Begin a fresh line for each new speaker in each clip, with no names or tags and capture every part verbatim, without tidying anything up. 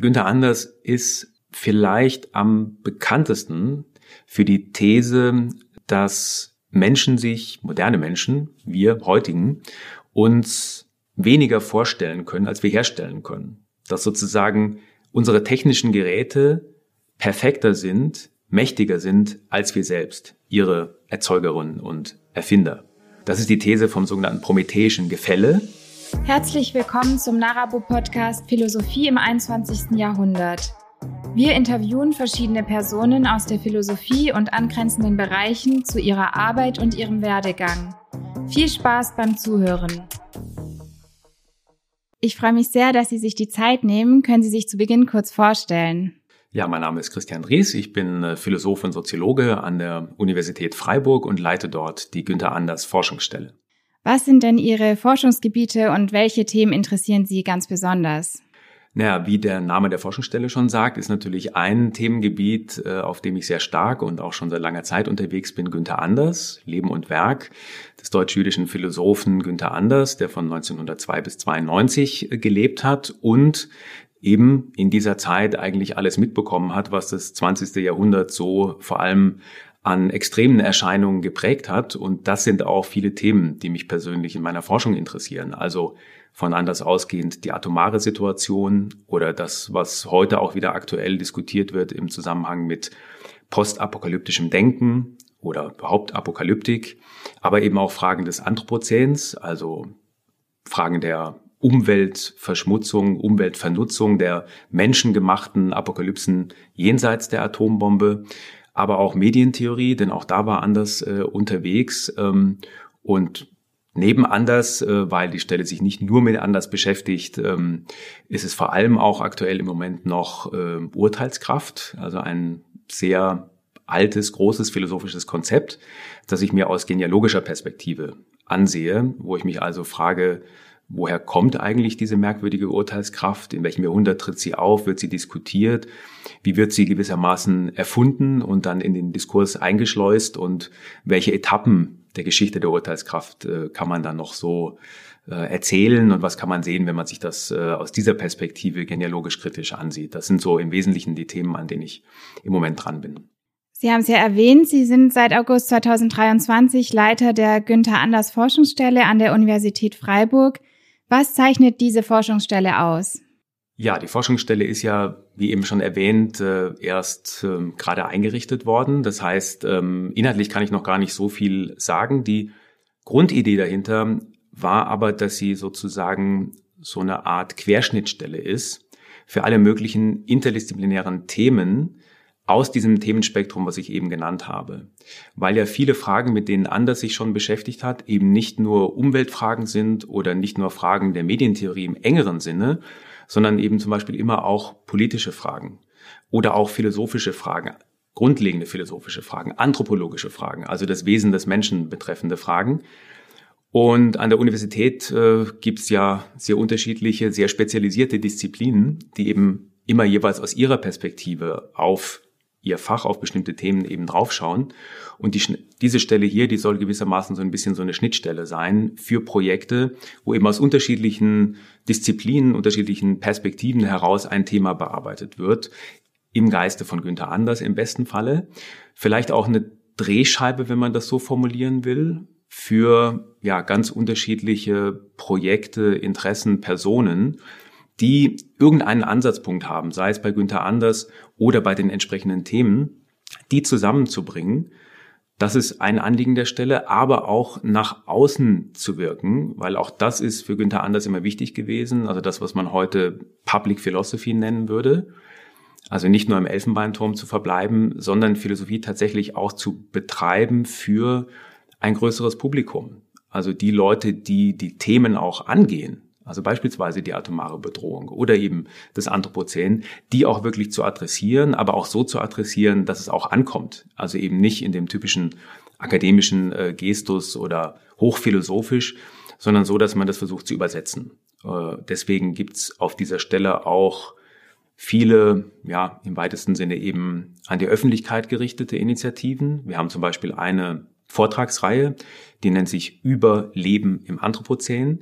Günther Anders ist vielleicht am bekanntesten für die These, dass Menschen sich, moderne Menschen, wir heutigen, uns weniger vorstellen können, als wir herstellen können. Dass sozusagen unsere technischen Geräte perfekter sind, mächtiger sind als wir selbst, ihre Erzeugerinnen und Erfinder. Das ist die These vom sogenannten prometheischen Gefälle.
Herzlich willkommen zum NARABO-Podcast Philosophie im einundzwanzigsten Jahrhundert. Wir interviewen verschiedene Personen aus der Philosophie und angrenzenden Bereichen zu ihrer Arbeit und ihrem Werdegang. Viel Spaß beim Zuhören. Ich freue mich sehr, dass Sie sich die Zeit nehmen. Können Sie sich zu Beginn kurz vorstellen?
Ja, mein Name ist Christian Dries. Ich bin Philosoph und Soziologe an der Universität Freiburg und leite dort die Günther Anders Forschungsstelle.
Was sind denn Ihre Forschungsgebiete und welche Themen interessieren Sie ganz besonders?
Naja, wie der Name der Forschungsstelle schon sagt, ist natürlich ein Themengebiet, auf dem ich sehr stark und auch schon seit langer Zeit unterwegs bin, Günther Anders, Leben und Werk des deutsch-jüdischen Philosophen Günther Anders, der von neunzehnhundertzwei bis zweiundneunzig gelebt hat und eben in dieser Zeit eigentlich alles mitbekommen hat, was das zwanzigste Jahrhundert so vor allem an extremen Erscheinungen geprägt hat. Und das sind auch viele Themen, die mich persönlich in meiner Forschung interessieren. Also von Anders ausgehend die atomare Situation oder das, was heute auch wieder aktuell diskutiert wird im Zusammenhang mit postapokalyptischem Denken oder überhaupt Apokalyptik, aber eben auch Fragen des Anthropozäns, also Fragen der Umweltverschmutzung, Umweltvernutzung, der menschengemachten Apokalypsen jenseits der Atombombe, aber auch Medientheorie, denn auch da war Anders äh, unterwegs ähm, und neben Anders, äh, weil die Stelle sich nicht nur mit Anders beschäftigt, ähm, ist es vor allem auch aktuell im Moment noch äh, Urteilskraft, also ein sehr altes, großes philosophisches Konzept, das ich mir aus genealogischer Perspektive ansehe, wo ich mich also frage, woher kommt eigentlich diese merkwürdige Urteilskraft? In welchem Jahrhundert tritt sie auf? Wird sie diskutiert? Wie wird sie gewissermaßen erfunden und dann in den Diskurs eingeschleust? Und welche Etappen der Geschichte der Urteilskraft äh, kann man dann noch so äh, erzählen? Und was kann man sehen, wenn man sich das äh, aus dieser Perspektive genealogisch kritisch ansieht? Das sind so im Wesentlichen die Themen, an denen ich im Moment dran bin.
Sie haben es ja erwähnt, Sie sind seit August zweitausenddreiundzwanzig Leiter der Günther Anders Forschungsstelle an der Universität Freiburg. Was zeichnet diese Forschungsstelle aus?
Ja, die Forschungsstelle ist ja, wie eben schon erwähnt, erst gerade eingerichtet worden. Das heißt, inhaltlich kann ich noch gar nicht so viel sagen. Die Grundidee dahinter war aber, dass sie sozusagen so eine Art Querschnittstelle ist für alle möglichen interdisziplinären Themen aus diesem Themenspektrum, was ich eben genannt habe. Weil ja viele Fragen, mit denen Anders sich schon beschäftigt hat, eben nicht nur Umweltfragen sind oder nicht nur Fragen der Medientheorie im engeren Sinne, sondern eben zum Beispiel immer auch politische Fragen oder auch philosophische Fragen, grundlegende philosophische Fragen, anthropologische Fragen, also das Wesen des Menschen betreffende Fragen. Und an der Universität äh, gibt's ja sehr unterschiedliche, sehr spezialisierte Disziplinen, die eben immer jeweils aus ihrer Perspektive auf ihr Fach, auf bestimmte Themen eben draufschauen. Und die, diese Stelle hier, die soll gewissermaßen so ein bisschen so eine Schnittstelle sein für Projekte, wo eben aus unterschiedlichen Disziplinen, unterschiedlichen Perspektiven heraus ein Thema bearbeitet wird, im Geiste von Günther Anders im besten Falle. Vielleicht auch eine Drehscheibe, wenn man das so formulieren will, für ja ganz unterschiedliche Projekte, Interessen, Personen, die irgendeinen Ansatzpunkt haben, sei es bei Günther Anders oder bei den entsprechenden Themen, die zusammenzubringen. Das ist ein Anliegen der Stelle, aber auch nach außen zu wirken, weil auch das ist für Günther Anders immer wichtig gewesen, also das, was man heute Public Philosophy nennen würde. Also nicht nur im Elfenbeinturm zu verbleiben, sondern Philosophie tatsächlich auch zu betreiben für ein größeres Publikum. Also die Leute, die die Themen auch angehen, also beispielsweise die atomare Bedrohung oder eben das Anthropozän, die auch wirklich zu adressieren, aber auch so zu adressieren, dass es auch ankommt. Also eben nicht in dem typischen akademischen äh, Gestus oder hochphilosophisch, sondern so, dass man das versucht zu übersetzen. Äh, deswegen gibt's auf dieser Stelle auch viele, ja, im weitesten Sinne eben an die Öffentlichkeit gerichtete Initiativen. Wir haben zum Beispiel eine Vortragsreihe, die nennt sich Über Leben im Anthropozän.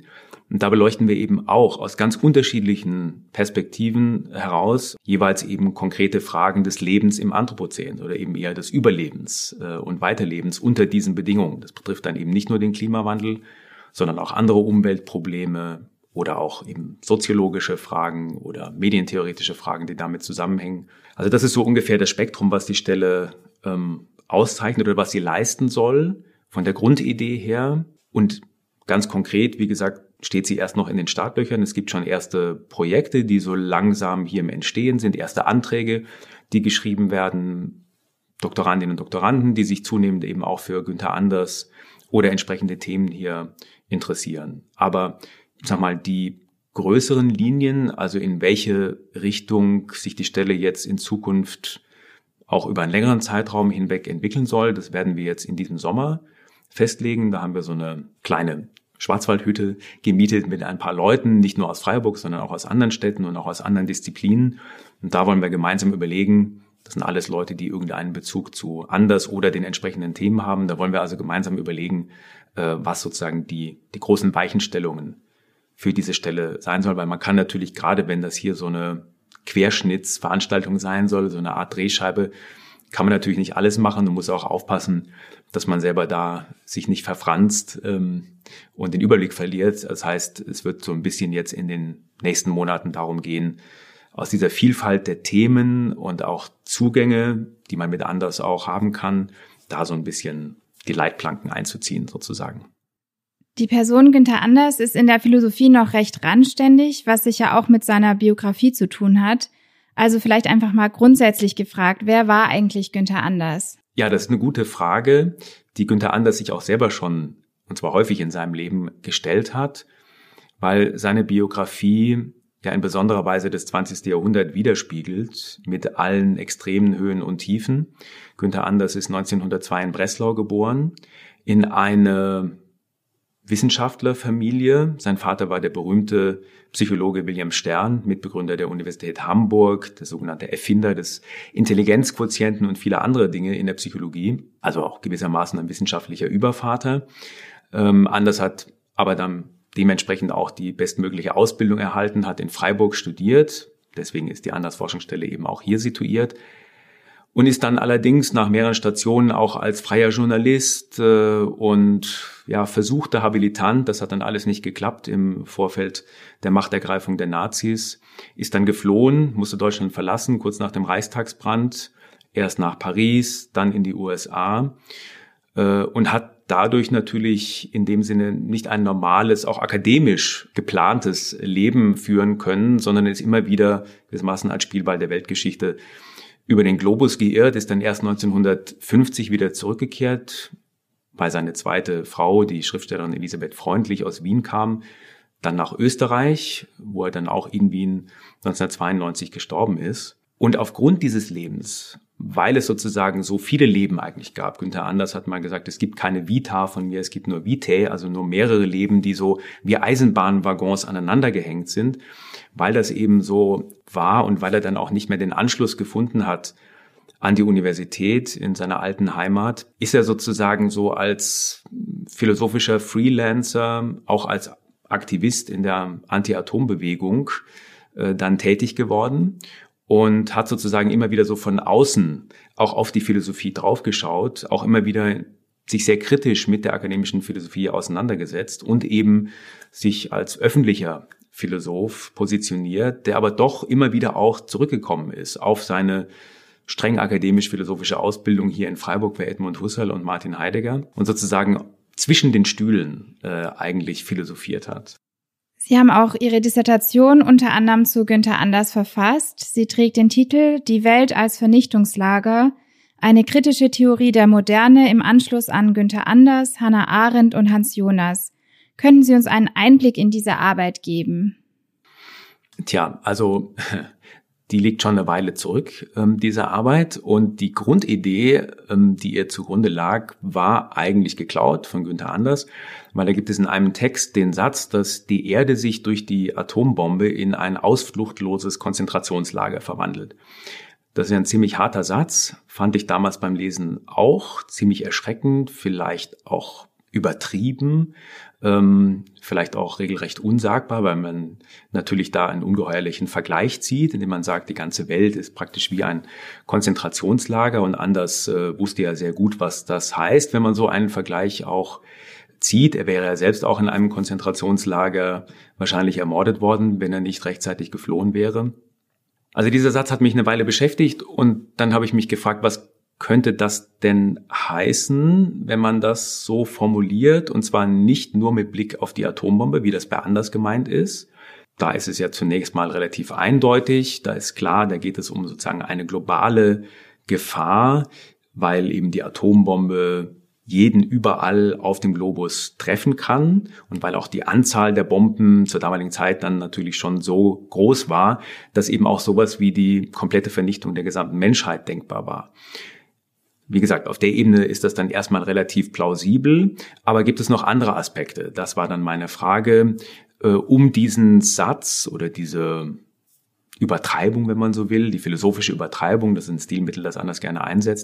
Und da beleuchten wir eben auch aus ganz unterschiedlichen Perspektiven heraus jeweils eben konkrete Fragen des Lebens im Anthropozän oder eben eher des Überlebens und Weiterlebens unter diesen Bedingungen. Das betrifft dann eben nicht nur den Klimawandel, sondern auch andere Umweltprobleme oder auch eben soziologische Fragen oder medientheoretische Fragen, die damit zusammenhängen. Also das ist so ungefähr das Spektrum, was die Stelle ähm, auszeichnet oder was sie leisten soll, von der Grundidee her. Und ganz konkret, wie gesagt, steht sie erst noch in den Startlöchern. Es gibt schon erste Projekte, die so langsam hier im Entstehen sind, erste Anträge, die geschrieben werden, Doktorandinnen und Doktoranden, die sich zunehmend eben auch für Günther Anders oder entsprechende Themen hier interessieren. Aber ich sag mal, die größeren Linien, also in welche Richtung sich die Stelle jetzt in Zukunft auch über einen längeren Zeitraum hinweg entwickeln soll, das werden wir jetzt in diesem Sommer festlegen. Da haben wir so eine kleine Schwarzwaldhütte gemietet mit ein paar Leuten, nicht nur aus Freiburg, sondern auch aus anderen Städten und auch aus anderen Disziplinen. Und da wollen wir gemeinsam überlegen, das sind alles Leute, die irgendeinen Bezug zu Anders oder den entsprechenden Themen haben. Da wollen wir also gemeinsam überlegen, was sozusagen die, die großen Weichenstellungen für diese Stelle sein soll. Weil man kann natürlich, gerade wenn das hier so eine Querschnittsveranstaltung sein soll, so eine Art Drehscheibe, kann man natürlich nicht alles machen. Man muss auch aufpassen, dass man selber da sich nicht verfranst ähm, und den Überblick verliert. Das heißt, es wird so ein bisschen jetzt in den nächsten Monaten darum gehen, aus dieser Vielfalt der Themen und auch Zugänge, die man mit Anders auch haben kann, da so ein bisschen die Leitplanken einzuziehen sozusagen.
Die Person Günther Anders ist in der Philosophie noch recht randständig, was sicher auch mit seiner Biografie zu tun hat. Also vielleicht einfach mal grundsätzlich gefragt, wer war eigentlich Günther Anders?
Ja, das ist eine gute Frage, die Günther Anders sich auch selber schon, und zwar häufig in seinem Leben, gestellt hat, weil seine Biografie ja in besonderer Weise das zwanzigste Jahrhundert widerspiegelt, mit allen extremen Höhen und Tiefen. Günther Anders ist neunzehnhundertzwei in Breslau geboren, in eine Wissenschaftlerfamilie. Sein Vater war der berühmte Psychologe William Stern, Mitbegründer der Universität Hamburg, der sogenannte Erfinder des Intelligenzquotienten und viele andere Dinge in der Psychologie, also auch gewissermaßen ein wissenschaftlicher Übervater. Ähm, Anders hat aber dann dementsprechend auch die bestmögliche Ausbildung erhalten, hat in Freiburg studiert, deswegen ist die Anders-Forschungsstelle eben auch hier situiert, und ist dann allerdings nach mehreren Stationen auch als freier Journalist äh, und ja versuchter Habilitant, das hat dann alles nicht geklappt im Vorfeld der Machtergreifung der Nazis, ist dann geflohen, musste Deutschland verlassen, kurz nach dem Reichstagsbrand, erst nach Paris, dann in die U S A äh, und hat dadurch natürlich in dem Sinne nicht ein normales, auch akademisch geplantes Leben führen können, sondern ist immer wieder gewissermaßen als Spielball der Weltgeschichte über den Globus geirrt, ist dann erst neunzehnhundertfünfzig wieder zurückgekehrt, weil seine zweite Frau, die Schriftstellerin Elisabeth Freundlich aus Wien kam, dann nach Österreich, wo er dann auch in Wien neunzehnhundertzweiundneunzig gestorben ist. Und aufgrund dieses Lebens, weil es sozusagen so viele Leben eigentlich gab, Günther Anders hat mal gesagt, es gibt keine Vita von mir, es gibt nur Vitae, also nur mehrere Leben, die so wie Eisenbahnwaggons aneinander gehängt sind, weil das eben so war und weil er dann auch nicht mehr den Anschluss gefunden hat an die Universität in seiner alten Heimat, ist er sozusagen so als philosophischer Freelancer, auch als Aktivist in der Anti-Atom-Bewegung äh, dann tätig geworden und hat sozusagen immer wieder so von außen auch auf die Philosophie draufgeschaut, auch immer wieder sich sehr kritisch mit der akademischen Philosophie auseinandergesetzt und eben sich als öffentlicher Philosoph positioniert, der aber doch immer wieder auch zurückgekommen ist auf seine streng akademisch-philosophische Ausbildung hier in Freiburg bei Edmund Husserl und Martin Heidegger und sozusagen zwischen den Stühlen äh, eigentlich philosophiert hat.
Sie haben auch Ihre Dissertation unter anderem zu Günther Anders verfasst. Sie trägt den Titel »Die Welt als Vernichtungslager. Eine kritische Theorie der Moderne im Anschluss an Günther Anders, Hannah Arendt und Hans Jonas«. Können Sie uns einen Einblick in diese Arbeit geben?
Tja, also die liegt schon eine Weile zurück, ähm, diese Arbeit. Und die Grundidee, ähm, die ihr zugrunde lag, war eigentlich geklaut von Günther Anders, weil da gibt es in einem Text den Satz, dass die Erde sich durch die Atombombe in ein ausfluchtloses Konzentrationslager verwandelt. Das ist ja ein ziemlich harter Satz, fand ich damals beim Lesen auch ziemlich erschreckend, vielleicht auch übertrieben. ähm, vielleicht auch regelrecht unsagbar, weil man natürlich da einen ungeheuerlichen Vergleich zieht, indem man sagt, die ganze Welt ist praktisch wie ein Konzentrationslager und Anders äh, wusste ja sehr gut, was das heißt, wenn man so einen Vergleich auch zieht. Er wäre ja selbst auch in einem Konzentrationslager wahrscheinlich ermordet worden, wenn er nicht rechtzeitig geflohen wäre. Also dieser Satz hat mich eine Weile beschäftigt und dann habe ich mich gefragt, was könnte das denn heißen, wenn man das so formuliert, und zwar nicht nur mit Blick auf die Atombombe, wie das bei Anders gemeint ist. Da ist es ja zunächst mal relativ eindeutig, da ist klar, da geht es um sozusagen eine globale Gefahr, weil eben die Atombombe jeden überall auf dem Globus treffen kann und weil auch die Anzahl der Bomben zur damaligen Zeit dann natürlich schon so groß war, dass eben auch sowas wie die komplette Vernichtung der gesamten Menschheit denkbar war. Wie gesagt, auf der Ebene ist das dann erstmal relativ plausibel, aber gibt es noch andere Aspekte? Das war dann meine Frage, äh, um diesen Satz oder diese Übertreibung, wenn man so will, die philosophische Übertreibung, das ist ein Stilmittel, das Anders gerne einsetzt,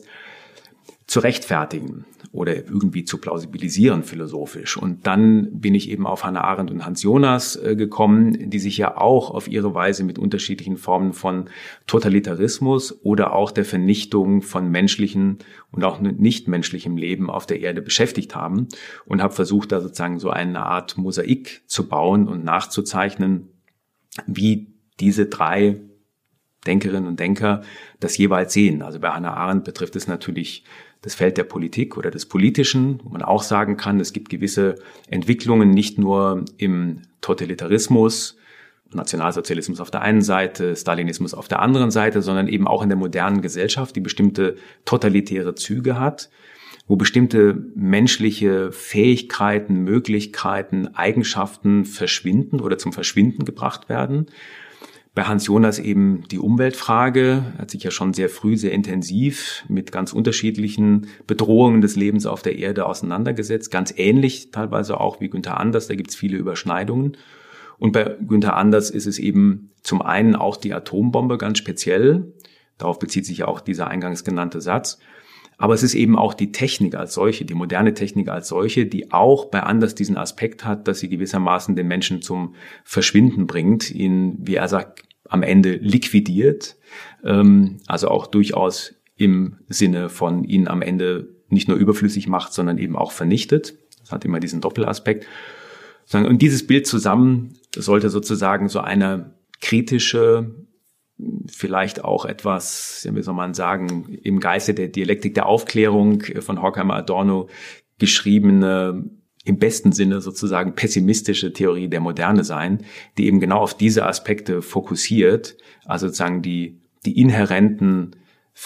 zu rechtfertigen oder irgendwie zu plausibilisieren philosophisch. Und dann bin ich eben auf Hannah Arendt und Hans Jonas äh, gekommen, die sich ja auch auf ihre Weise mit unterschiedlichen Formen von Totalitarismus oder auch der Vernichtung von menschlichen und auch nichtmenschlichem Leben auf der Erde beschäftigt haben und habe versucht, da sozusagen so eine Art Mosaik zu bauen und nachzuzeichnen, wie diese drei Denkerinnen und Denker das jeweils sehen. Also bei Hannah Arendt betrifft es natürlich das Feld der Politik oder des Politischen, wo man auch sagen kann, es gibt gewisse Entwicklungen nicht nur im Totalitarismus, Nationalsozialismus auf der einen Seite, Stalinismus auf der anderen Seite, sondern eben auch in der modernen Gesellschaft, die bestimmte totalitäre Züge hat, wo bestimmte menschliche Fähigkeiten, Möglichkeiten, Eigenschaften verschwinden oder zum Verschwinden gebracht werden. Bei Hans Jonas eben die Umweltfrage, hat sich ja schon sehr früh, sehr intensiv mit ganz unterschiedlichen Bedrohungen des Lebens auf der Erde auseinandergesetzt. Ganz ähnlich teilweise auch wie Günther Anders, da gibt es viele Überschneidungen. Und bei Günther Anders ist es eben zum einen auch die Atombombe ganz speziell. Darauf bezieht sich ja auch dieser eingangs genannte Satz. Aber es ist eben auch die Technik als solche, die moderne Technik als solche, die auch bei Anders diesen Aspekt hat, dass sie gewissermaßen den Menschen zum Verschwinden bringt, ihn, wie er sagt, am Ende liquidiert, also auch durchaus im Sinne von ihn am Ende nicht nur überflüssig macht, sondern eben auch vernichtet. Das hat immer diesen Doppelaspekt. Und dieses Bild zusammen sollte sozusagen so eine kritische, vielleicht auch etwas, wie soll man sagen, im Geiste der Dialektik der Aufklärung von Horkheimer Adorno geschriebene, im besten Sinne sozusagen pessimistische Theorie der Moderne sein, die eben genau auf diese Aspekte fokussiert, also sozusagen die, die inhärenten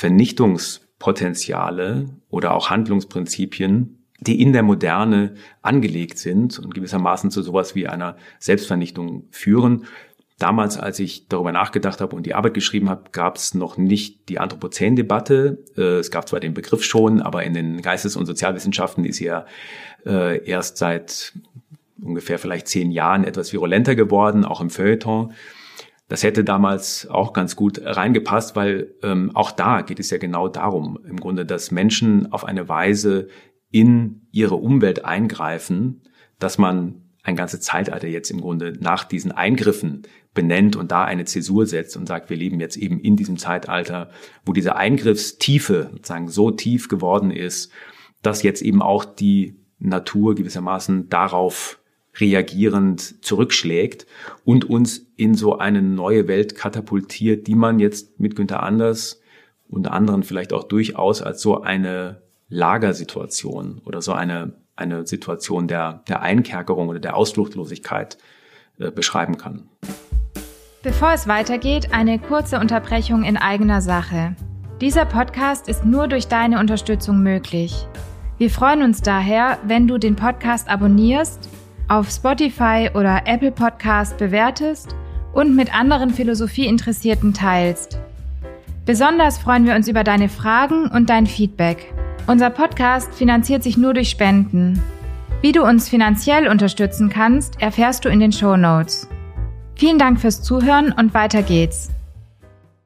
Vernichtungspotenziale oder auch Handlungsprinzipien, die in der Moderne angelegt sind und gewissermaßen zu sowas wie einer Selbstvernichtung führen. Damals, als ich darüber nachgedacht habe und die Arbeit geschrieben habe, gab es noch nicht die Anthropozän-Debatte. Es gab zwar den Begriff schon, aber in den Geistes- und Sozialwissenschaften ist sie ja äh, erst seit ungefähr vielleicht zehn Jahren etwas virulenter geworden, auch im Feuilleton. Das hätte damals auch ganz gut reingepasst, weil ähm, auch da geht es ja genau darum, im Grunde, dass Menschen auf eine Weise in ihre Umwelt eingreifen, dass man ein ganzes Zeitalter jetzt im Grunde nach diesen Eingriffen benennt und da eine Zäsur setzt und sagt, wir leben jetzt eben in diesem Zeitalter, wo diese Eingriffstiefe sozusagen so tief geworden ist, dass jetzt eben auch die Natur gewissermaßen darauf reagierend zurückschlägt und uns in so eine neue Welt katapultiert, die man jetzt mit Günther Anders und anderen vielleicht auch durchaus als so eine Lagersituation oder so eine eine Situation der, der Einkerkerung oder der Ausfluchtlosigkeit äh, beschreiben kann.
Bevor es weitergeht, eine kurze Unterbrechung in eigener Sache. Dieser Podcast ist nur durch deine Unterstützung möglich. Wir freuen uns daher, wenn du den Podcast abonnierst, auf Spotify oder Apple Podcast bewertest und mit anderen Philosophieinteressierten teilst. Besonders freuen wir uns über deine Fragen und dein Feedback. Unser Podcast finanziert sich nur durch Spenden. Wie du uns finanziell unterstützen kannst, erfährst du in den Shownotes. Vielen Dank fürs Zuhören und weiter geht's.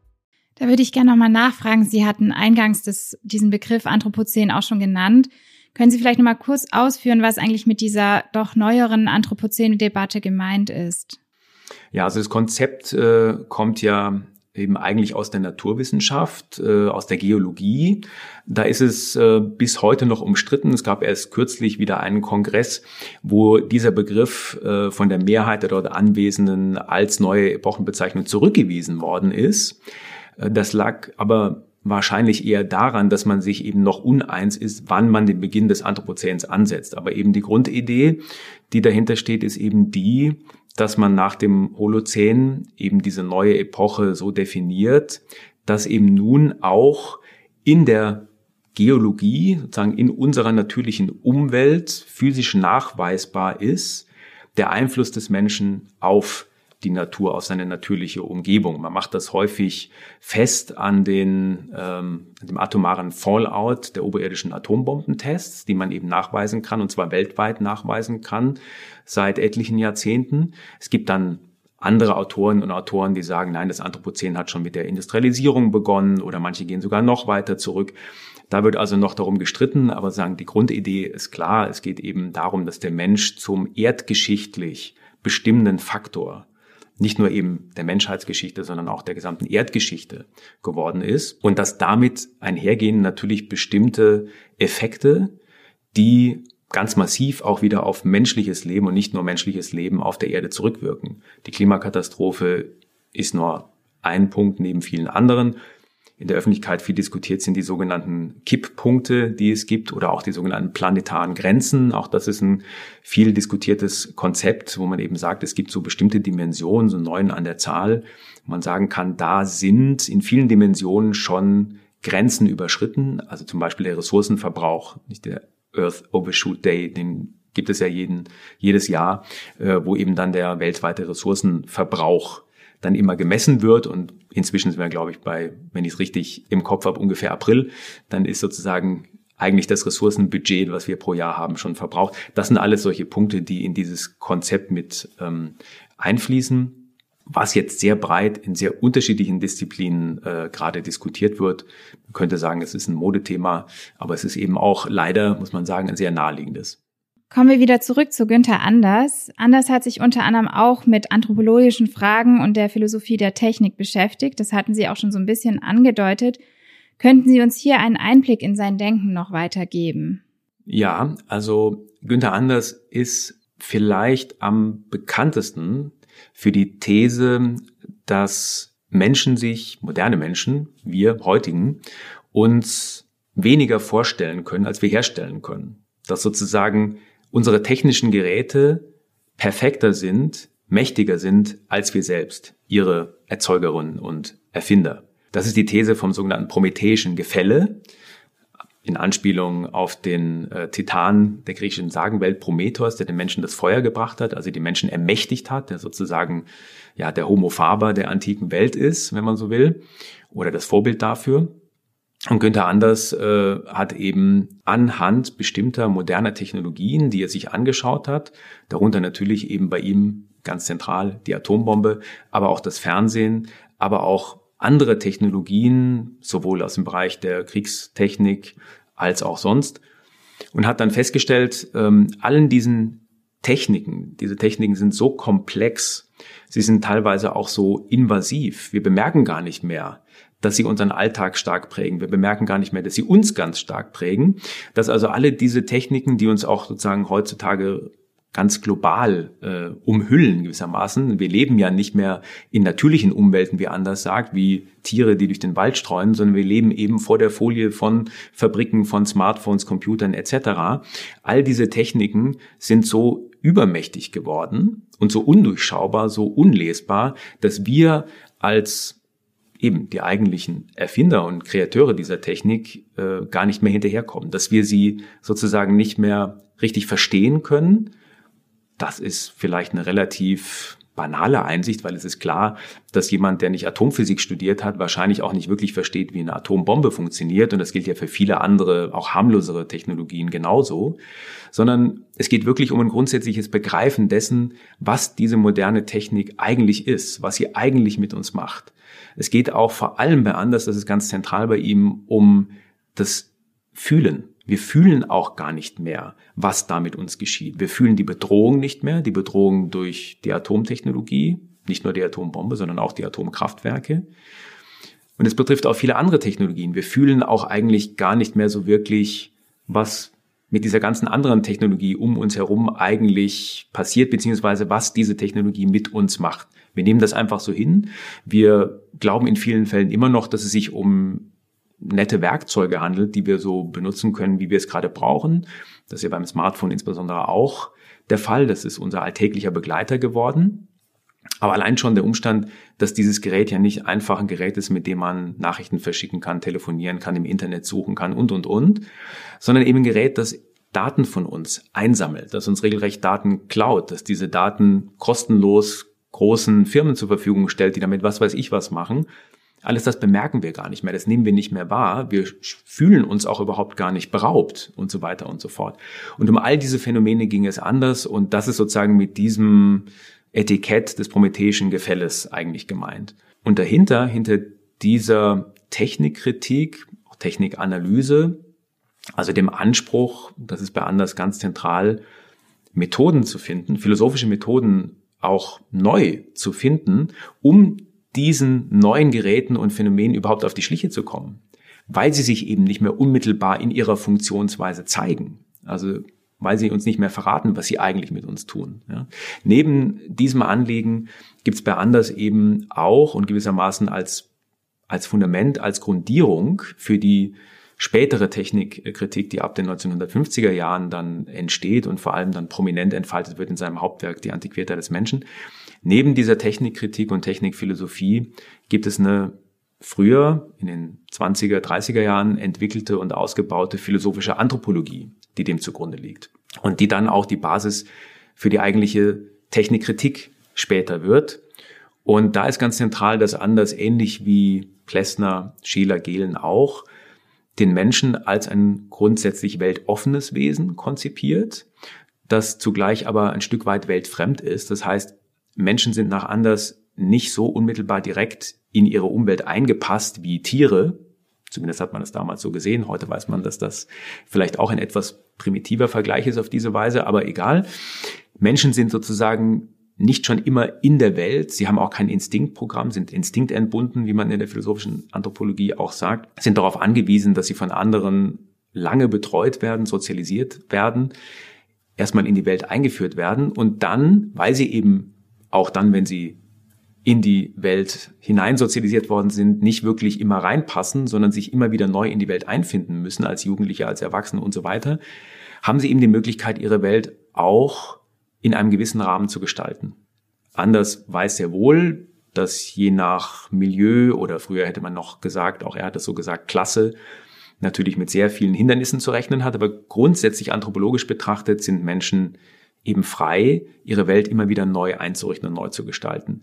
Da würde ich gerne nochmal nachfragen. Sie hatten eingangs das, diesen Begriff Anthropozän auch schon genannt. Können Sie vielleicht noch mal kurz ausführen, was eigentlich mit dieser doch neueren Anthropozän-Debatte gemeint ist?
Ja, also das Konzept äh, kommt ja eben eigentlich aus der Naturwissenschaft, äh, aus der Geologie. Da ist es äh, bis heute noch umstritten. Es gab erst kürzlich wieder einen Kongress, wo dieser Begriff äh, von der Mehrheit der dort Anwesenden als neue Epochenbezeichnung zurückgewiesen worden ist. Äh, das lag aber wahrscheinlich eher daran, dass man sich eben noch uneins ist, wann man den Beginn des Anthropozäns ansetzt. Aber eben die Grundidee, die dahinter steht, ist eben die, dass man nach dem Holozän eben diese neue Epoche so definiert, dass eben nun auch in der Geologie, sozusagen in unserer natürlichen Umwelt, physisch nachweisbar ist, der Einfluss des Menschen auf die Natur, auf seine natürliche Umgebung. Man macht das häufig fest an den ähm, dem atomaren Fallout der oberirdischen Atombombentests, die man eben nachweisen kann, und zwar weltweit nachweisen kann, seit etlichen Jahrzehnten. Es gibt dann andere Autoren und Autoren, die sagen, nein, das Anthropozän hat schon mit der Industrialisierung begonnen, oder manche gehen sogar noch weiter zurück. Da wird also noch darum gestritten, aber sagen, die Grundidee ist klar. Es geht eben darum, dass der Mensch zum erdgeschichtlich bestimmenden Faktor nicht nur eben der Menschheitsgeschichte, sondern auch der gesamten Erdgeschichte geworden ist und dass damit einhergehen natürlich bestimmte Effekte, die ganz massiv auch wieder auf menschliches Leben und nicht nur menschliches Leben auf der Erde zurückwirken. Die Klimakatastrophe ist nur ein Punkt neben vielen anderen. In der Öffentlichkeit viel diskutiert sind die sogenannten Kipppunkte, die es gibt, oder auch die sogenannten planetaren Grenzen. Auch das ist ein viel diskutiertes Konzept, wo man eben sagt, es gibt so bestimmte Dimensionen, so neun an der Zahl. Man sagen kann, da sind in vielen Dimensionen schon Grenzen überschritten. Also zum Beispiel der Ressourcenverbrauch, nicht der Earth Overshoot Day, den gibt es ja jeden, jedes Jahr, wo eben dann der weltweite Ressourcenverbrauch dann immer gemessen wird, und inzwischen sind wir, glaube ich, bei, wenn ich es richtig im Kopf habe, ungefähr April, dann ist sozusagen eigentlich das Ressourcenbudget, was wir pro Jahr haben, schon verbraucht. Das sind alles solche Punkte, die in dieses Konzept mit ähm, einfließen, was jetzt sehr breit in sehr unterschiedlichen Disziplinen äh, gerade diskutiert wird. Man könnte sagen, es ist ein Modethema, aber es ist eben auch leider, muss man sagen, ein sehr naheliegendes.
Kommen wir wieder zurück zu Günther Anders. Anders hat sich unter anderem auch mit anthropologischen Fragen und der Philosophie der Technik beschäftigt. Das hatten Sie auch schon so ein bisschen angedeutet. Könnten Sie uns hier einen Einblick in sein Denken noch weitergeben?
Ja, also Günther Anders ist vielleicht am bekanntesten für die These, dass Menschen sich, moderne Menschen, wir heutigen, uns weniger vorstellen können, als wir herstellen können. Dass sozusagen unsere technischen Geräte perfekter sind, mächtiger sind als wir selbst, ihre Erzeugerinnen und Erfinder. Das ist die These vom sogenannten prometheischen Gefälle, in Anspielung auf den äh, Titan der griechischen Sagenwelt Prometheus, der den Menschen das Feuer gebracht hat, also die Menschen ermächtigt hat, der sozusagen ja der Homo faber der antiken Welt ist, wenn man so will, oder das Vorbild dafür. Und Günther Anders äh, hat eben anhand bestimmter moderner Technologien, die er sich angeschaut hat, darunter natürlich eben bei ihm ganz zentral die Atombombe, aber auch das Fernsehen, aber auch andere Technologien, sowohl aus dem Bereich der Kriegstechnik als auch sonst, und hat dann festgestellt, ähm, allen diesen Techniken, diese Techniken sind so komplex, sie sind teilweise auch so invasiv, wir bemerken gar nicht mehr, dass sie unseren Alltag stark prägen. Wir bemerken gar nicht mehr, dass sie uns ganz stark prägen. Dass also alle diese Techniken, die uns auch sozusagen heutzutage ganz global äh, umhüllen gewissermaßen. Wir leben ja nicht mehr in natürlichen Umwelten, wie Anders sagt, wie Tiere, die durch den Wald streuen, sondern wir leben eben vor der Folie von Fabriken, von Smartphones, Computern et cetera. All diese Techniken sind so übermächtig geworden und so undurchschaubar, so unlesbar, dass wir als eben die eigentlichen Erfinder und Kreateure dieser Technik äh, gar nicht mehr hinterherkommen, dass wir sie sozusagen nicht mehr richtig verstehen können. Das ist vielleicht eine relativ banale Einsicht, weil es ist klar, dass jemand, der nicht Atomphysik studiert hat, wahrscheinlich auch nicht wirklich versteht, wie eine Atombombe funktioniert. Und das gilt ja für viele andere, auch harmlosere Technologien genauso. Sondern es geht wirklich um ein grundsätzliches Begreifen dessen, was diese moderne Technik eigentlich ist, was sie eigentlich mit uns macht. Es geht auch vor allem bei Anders, das ist ganz zentral bei ihm, um das Fühlen. wir fühlen auch gar nicht mehr, was da mit uns geschieht. Wir fühlen die Bedrohung nicht mehr, die Bedrohung durch die Atomtechnologie, nicht nur die Atombombe, sondern auch die Atomkraftwerke. Und es betrifft auch viele andere Technologien. Wir fühlen auch eigentlich gar nicht mehr so wirklich, was mit dieser ganzen anderen Technologie um uns herum eigentlich passiert, beziehungsweise was diese Technologie mit uns macht. Wir nehmen das einfach so hin. Wir glauben in vielen Fällen immer noch, dass es sich um nette Werkzeuge handelt, die wir so benutzen können, wie wir es gerade brauchen. Das ist ja beim Smartphone insbesondere auch der Fall. Das ist unser alltäglicher Begleiter geworden. Aber allein schon der Umstand, dass dieses Gerät ja nicht einfach ein Gerät ist, mit dem man Nachrichten verschicken kann, telefonieren kann, im Internet suchen kann und, und, und, sondern eben ein Gerät, das Daten von uns einsammelt, das uns regelrecht Daten klaut, das diese Daten kostenlos großen Firmen zur Verfügung stellt, die damit was weiß ich was machen. Alles das bemerken wir gar nicht mehr, das nehmen wir nicht mehr wahr, wir fühlen uns auch überhaupt gar nicht beraubt und so weiter und so fort. Und um all diese Phänomene ging es anders und das ist sozusagen mit diesem Etikett des prometheischen Gefälles eigentlich gemeint. Und dahinter, hinter dieser Technikkritik, auch Technikanalyse, also dem Anspruch, das ist bei Anders ganz zentral, Methoden zu finden, philosophische Methoden auch neu zu finden, um diesen neuen Geräten und Phänomenen überhaupt auf die Schliche zu kommen, weil sie sich eben nicht mehr unmittelbar in ihrer Funktionsweise zeigen. Also weil sie uns nicht mehr verraten, was sie eigentlich mit uns tun. Ja. Neben diesem Anliegen gibt es bei Anders eben auch und gewissermaßen als, als Fundament, als Grundierung für die spätere Technikkritik, die ab den neunzehnhundertfünfziger Jahren dann entsteht und vor allem dann prominent entfaltet wird in seinem Hauptwerk Die Antiquitäten des Menschen. Neben dieser Technikkritik und Technikphilosophie gibt es eine früher in den zwanziger, dreißiger Jahren entwickelte und ausgebaute philosophische Anthropologie, die dem zugrunde liegt und die dann auch die Basis für die eigentliche Technikkritik später wird. Und da ist ganz zentral, dass Anders ähnlich wie Plessner, Scheler, Gehlen auch den Menschen als ein grundsätzlich weltoffenes Wesen konzipiert, das zugleich aber ein Stück weit weltfremd ist. Das heißt, Menschen sind nach Anders nicht so unmittelbar direkt in ihre Umwelt eingepasst wie Tiere. Zumindest hat man es damals so gesehen. Heute weiß man, dass das vielleicht auch ein etwas primitiver Vergleich ist auf diese Weise, aber egal. Menschen sind sozusagen nicht schon immer in der Welt. Sie haben auch kein Instinktprogramm, sind instinktentbunden, wie man in der philosophischen Anthropologie auch sagt, sind darauf angewiesen, dass sie von anderen lange betreut werden, sozialisiert werden, erstmal in die Welt eingeführt werden und dann, weil sie eben auch dann, wenn sie in die Welt hineinsozialisiert worden sind, nicht wirklich immer reinpassen, sondern sich immer wieder neu in die Welt einfinden müssen, als Jugendliche, als Erwachsene und so weiter, haben sie eben die Möglichkeit, ihre Welt auch in einem gewissen Rahmen zu gestalten. Anders weiß sehr wohl, dass je nach Milieu oder früher hätte man noch gesagt, auch er hat es so gesagt, Klasse, natürlich mit sehr vielen Hindernissen zu rechnen hat, aber grundsätzlich anthropologisch betrachtet sind Menschen eben frei, ihre Welt immer wieder neu einzurichten und neu zu gestalten.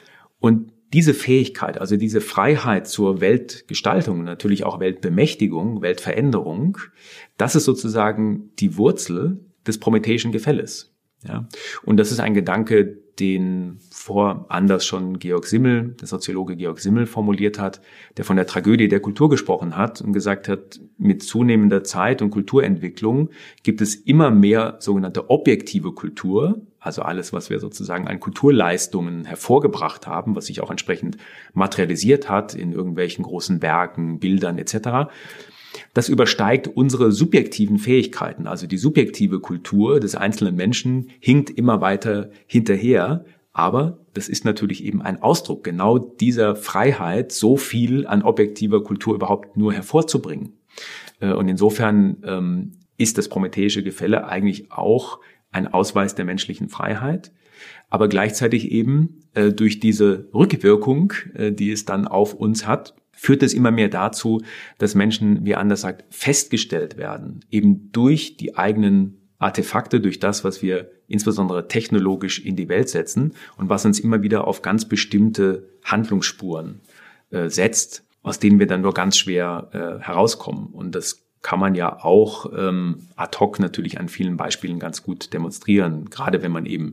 Und diese Fähigkeit, also diese Freiheit zur Weltgestaltung, natürlich auch Weltbemächtigung, Weltveränderung, das ist sozusagen die Wurzel des prometheischen Gefälles. Ja, und das ist ein Gedanke, den vor Anders schon Georg Simmel, der Soziologe Georg Simmel, formuliert hat, der von der Tragödie der Kultur gesprochen hat und gesagt hat, mit zunehmender Zeit und Kulturentwicklung gibt es immer mehr sogenannte objektive Kultur, also alles, was wir sozusagen an Kulturleistungen hervorgebracht haben, was sich auch entsprechend materialisiert hat in irgendwelchen großen Werken, Bildern et cetera. Das übersteigt unsere subjektiven Fähigkeiten. Also die subjektive Kultur des einzelnen Menschen hinkt immer weiter hinterher. Aber das ist natürlich eben ein Ausdruck genau dieser Freiheit, so viel an objektiver Kultur überhaupt nur hervorzubringen. Und insofern ähm, ist das prometheische Gefälle eigentlich auch ein Ausweis der menschlichen Freiheit, aber gleichzeitig eben äh, durch diese Rückwirkung, äh, die es dann auf uns hat, führt es immer mehr dazu, dass Menschen, wie Anders sagt, festgestellt werden, eben durch die eigenen Artefakte, durch das, was wir insbesondere technologisch in die Welt setzen und was uns immer wieder auf ganz bestimmte Handlungsspuren äh, setzt, aus denen wir dann nur ganz schwer äh, herauskommen. Und das kann man ja auch ähm, ad hoc natürlich an vielen Beispielen ganz gut demonstrieren, gerade wenn man eben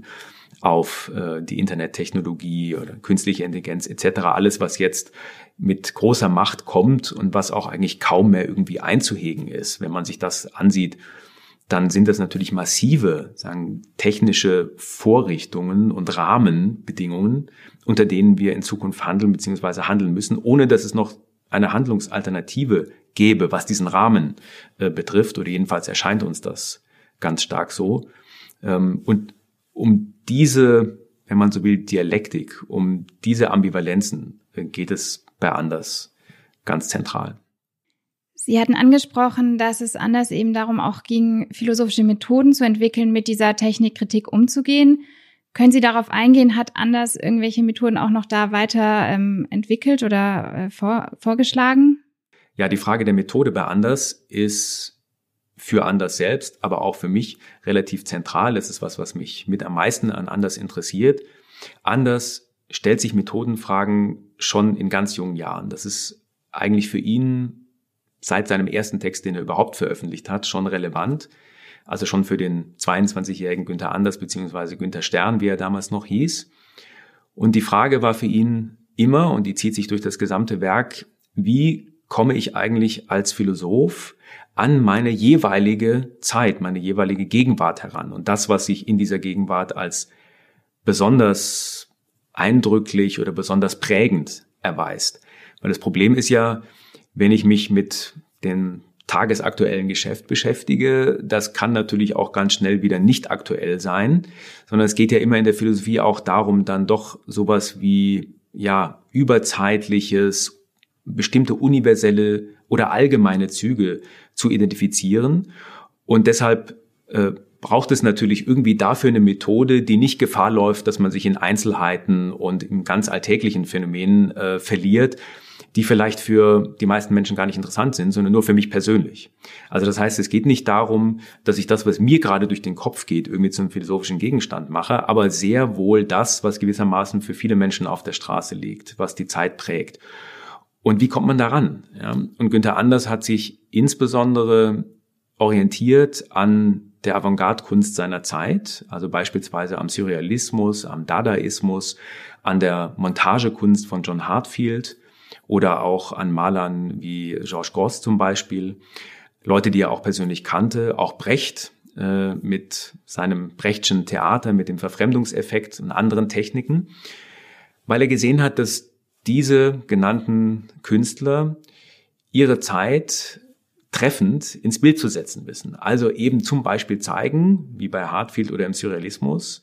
auf äh, die Internettechnologie oder künstliche Intelligenz et cetera. Alles, was jetzt mit großer Macht kommt und was auch eigentlich kaum mehr irgendwie einzuhegen ist. Wenn man sich das ansieht, dann sind das natürlich massive, sagen, technische Vorrichtungen und Rahmenbedingungen, unter denen wir in Zukunft handeln bzw. handeln müssen, ohne dass es noch eine Handlungsalternative gäbe, was diesen Rahmen äh, betrifft. Oder jedenfalls erscheint uns das ganz stark so. Ähm, und um diese, wenn man so will, Dialektik, um diese Ambivalenzen äh, geht es bei Anders ganz zentral.
Sie hatten angesprochen, dass es Anders eben darum auch ging, philosophische Methoden zu entwickeln, mit dieser Technikkritik umzugehen. Können Sie darauf eingehen, hat Anders irgendwelche Methoden auch noch da weiter ähm, entwickelt oder äh, vor, vorgeschlagen?
Ja, die Frage der Methode bei Anders ist für Anders selbst, aber auch für mich relativ zentral. Das ist was, was mich mit am meisten an Anders interessiert. Anders stellt sich Methodenfragen schon in ganz jungen Jahren. Das ist eigentlich für ihn seit seinem ersten Text, den er überhaupt veröffentlicht hat, schon relevant. Also schon für den zweiundzwanzigjährigen Günther Anders beziehungsweise Günther Stern, wie er damals noch hieß. Und die Frage war für ihn immer, und die zieht sich durch das gesamte Werk, wie komme ich eigentlich als Philosoph an meine jeweilige Zeit, meine jeweilige Gegenwart heran und das, was sich in dieser Gegenwart als besonders eindrücklich oder besonders prägend erweist. Weil das Problem ist ja, wenn ich mich mit dem tagesaktuellen Geschäft beschäftige, das kann natürlich auch ganz schnell wieder nicht aktuell sein, sondern es geht ja immer in der Philosophie auch darum, dann doch sowas wie, ja, überzeitliches, bestimmte universelle oder allgemeine Züge zu identifizieren. Und deshalb äh, braucht es natürlich irgendwie dafür eine Methode, die nicht Gefahr läuft, dass man sich in Einzelheiten und in ganz alltäglichen Phänomenen äh, verliert, die vielleicht für die meisten Menschen gar nicht interessant sind, sondern nur für mich persönlich. Also das heißt, es geht nicht darum, dass ich das, was mir gerade durch den Kopf geht, irgendwie zum philosophischen Gegenstand mache, aber sehr wohl das, was gewissermaßen für viele Menschen auf der Straße liegt, was die Zeit prägt. Und wie kommt man daran? Ja? Und Günther Anders hat sich insbesondere orientiert an der Avantgarde-Kunst seiner Zeit, also beispielsweise am Surrealismus, am Dadaismus, an der Montagekunst von John Heartfield oder auch an Malern wie Georges Grosz zum Beispiel. Leute, die er auch persönlich kannte, auch Brecht äh, mit seinem Brechtschen Theater, mit dem Verfremdungseffekt und anderen Techniken, weil er gesehen hat, dass diese genannten Künstler ihre Zeit treffend ins Bild zu setzen wissen. Also eben zum Beispiel zeigen, wie bei Heartfield oder im Surrealismus,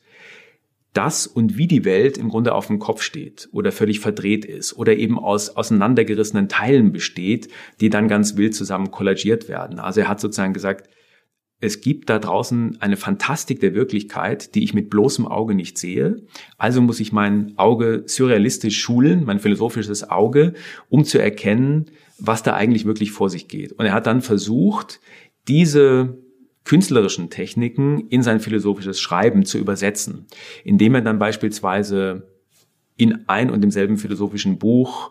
dass und wie die Welt im Grunde auf dem Kopf steht oder völlig verdreht ist oder eben aus auseinandergerissenen Teilen besteht, die dann ganz wild zusammen kollagiert werden. Also er hat sozusagen gesagt, es gibt da draußen eine Fantastik der Wirklichkeit, die ich mit bloßem Auge nicht sehe. Also muss ich mein Auge surrealistisch schulen, mein philosophisches Auge, um zu erkennen, was da eigentlich wirklich vor sich geht. Und er hat dann versucht, diese künstlerischen Techniken in sein philosophisches Schreiben zu übersetzen, indem er dann beispielsweise in ein und demselben philosophischen Buch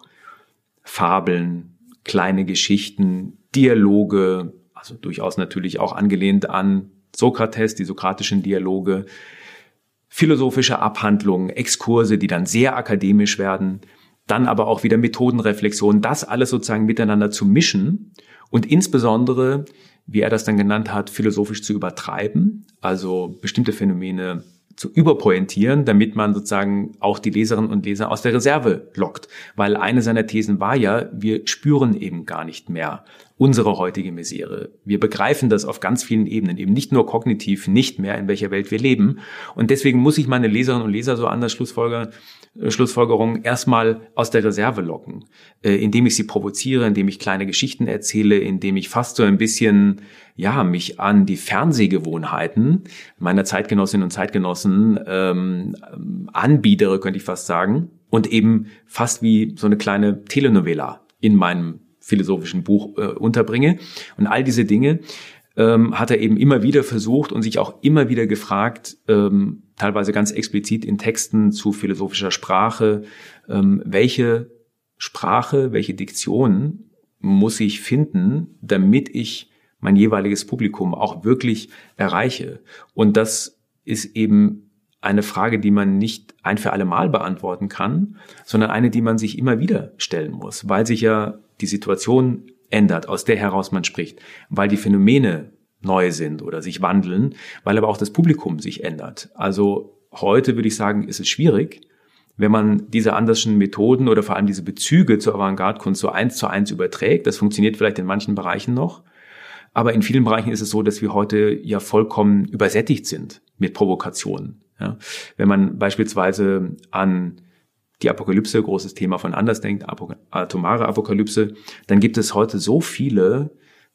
Fabeln, kleine Geschichten, Dialoge, also durchaus natürlich auch angelehnt an Sokrates, die sokratischen Dialoge, philosophische Abhandlungen, Exkurse, die dann sehr akademisch werden, dann aber auch wieder Methodenreflexion, das alles sozusagen miteinander zu mischen und insbesondere, wie er das dann genannt hat, philosophisch zu übertreiben, also bestimmte Phänomene zu überpointieren, damit man sozusagen auch die Leserinnen und Leser aus der Reserve lockt. Weil eine seiner Thesen war ja, wir spüren eben gar nicht mehr unsere heutige Misere. Wir begreifen das auf ganz vielen Ebenen, eben nicht nur kognitiv, nicht mehr, in welcher Welt wir leben. Und deswegen muss ich meine Leserinnen und Leser so an der Schlussfolger, äh, Schlussfolgerung erstmal aus der Reserve locken, äh, indem ich sie provoziere, indem ich kleine Geschichten erzähle, indem ich fast so ein bisschen, ja, mich an die Fernsehgewohnheiten meiner Zeitgenossinnen und Zeitgenossen ähm, anbiedere, könnte ich fast sagen, und eben fast wie so eine kleine Telenovela in meinem philosophischen Buch äh, unterbringe. Und all diese Dinge ähm, hat er eben immer wieder versucht und sich auch immer wieder gefragt, ähm, teilweise ganz explizit in Texten zu philosophischer Sprache, ähm, welche Sprache, welche Diktion muss ich finden, damit ich mein jeweiliges Publikum auch wirklich erreiche. Und das ist eben eine Frage, die man nicht ein für alle Mal beantworten kann, sondern eine, die man sich immer wieder stellen muss, weil sich ja die Situation ändert, aus der heraus man spricht, weil die Phänomene neu sind oder sich wandeln, weil aber auch das Publikum sich ändert. Also heute würde ich sagen, ist es schwierig, wenn man diese Andersschen Methoden oder vor allem diese Bezüge zur Avantgarde-Kunst so eins zu eins überträgt. Das funktioniert vielleicht in manchen Bereichen noch, aber in vielen Bereichen ist es so, dass wir heute ja vollkommen übersättigt sind mit Provokationen. Ja, wenn man beispielsweise an die Apokalypse, großes Thema von Anders denkt, atomare Apokalypse, dann gibt es heute so viele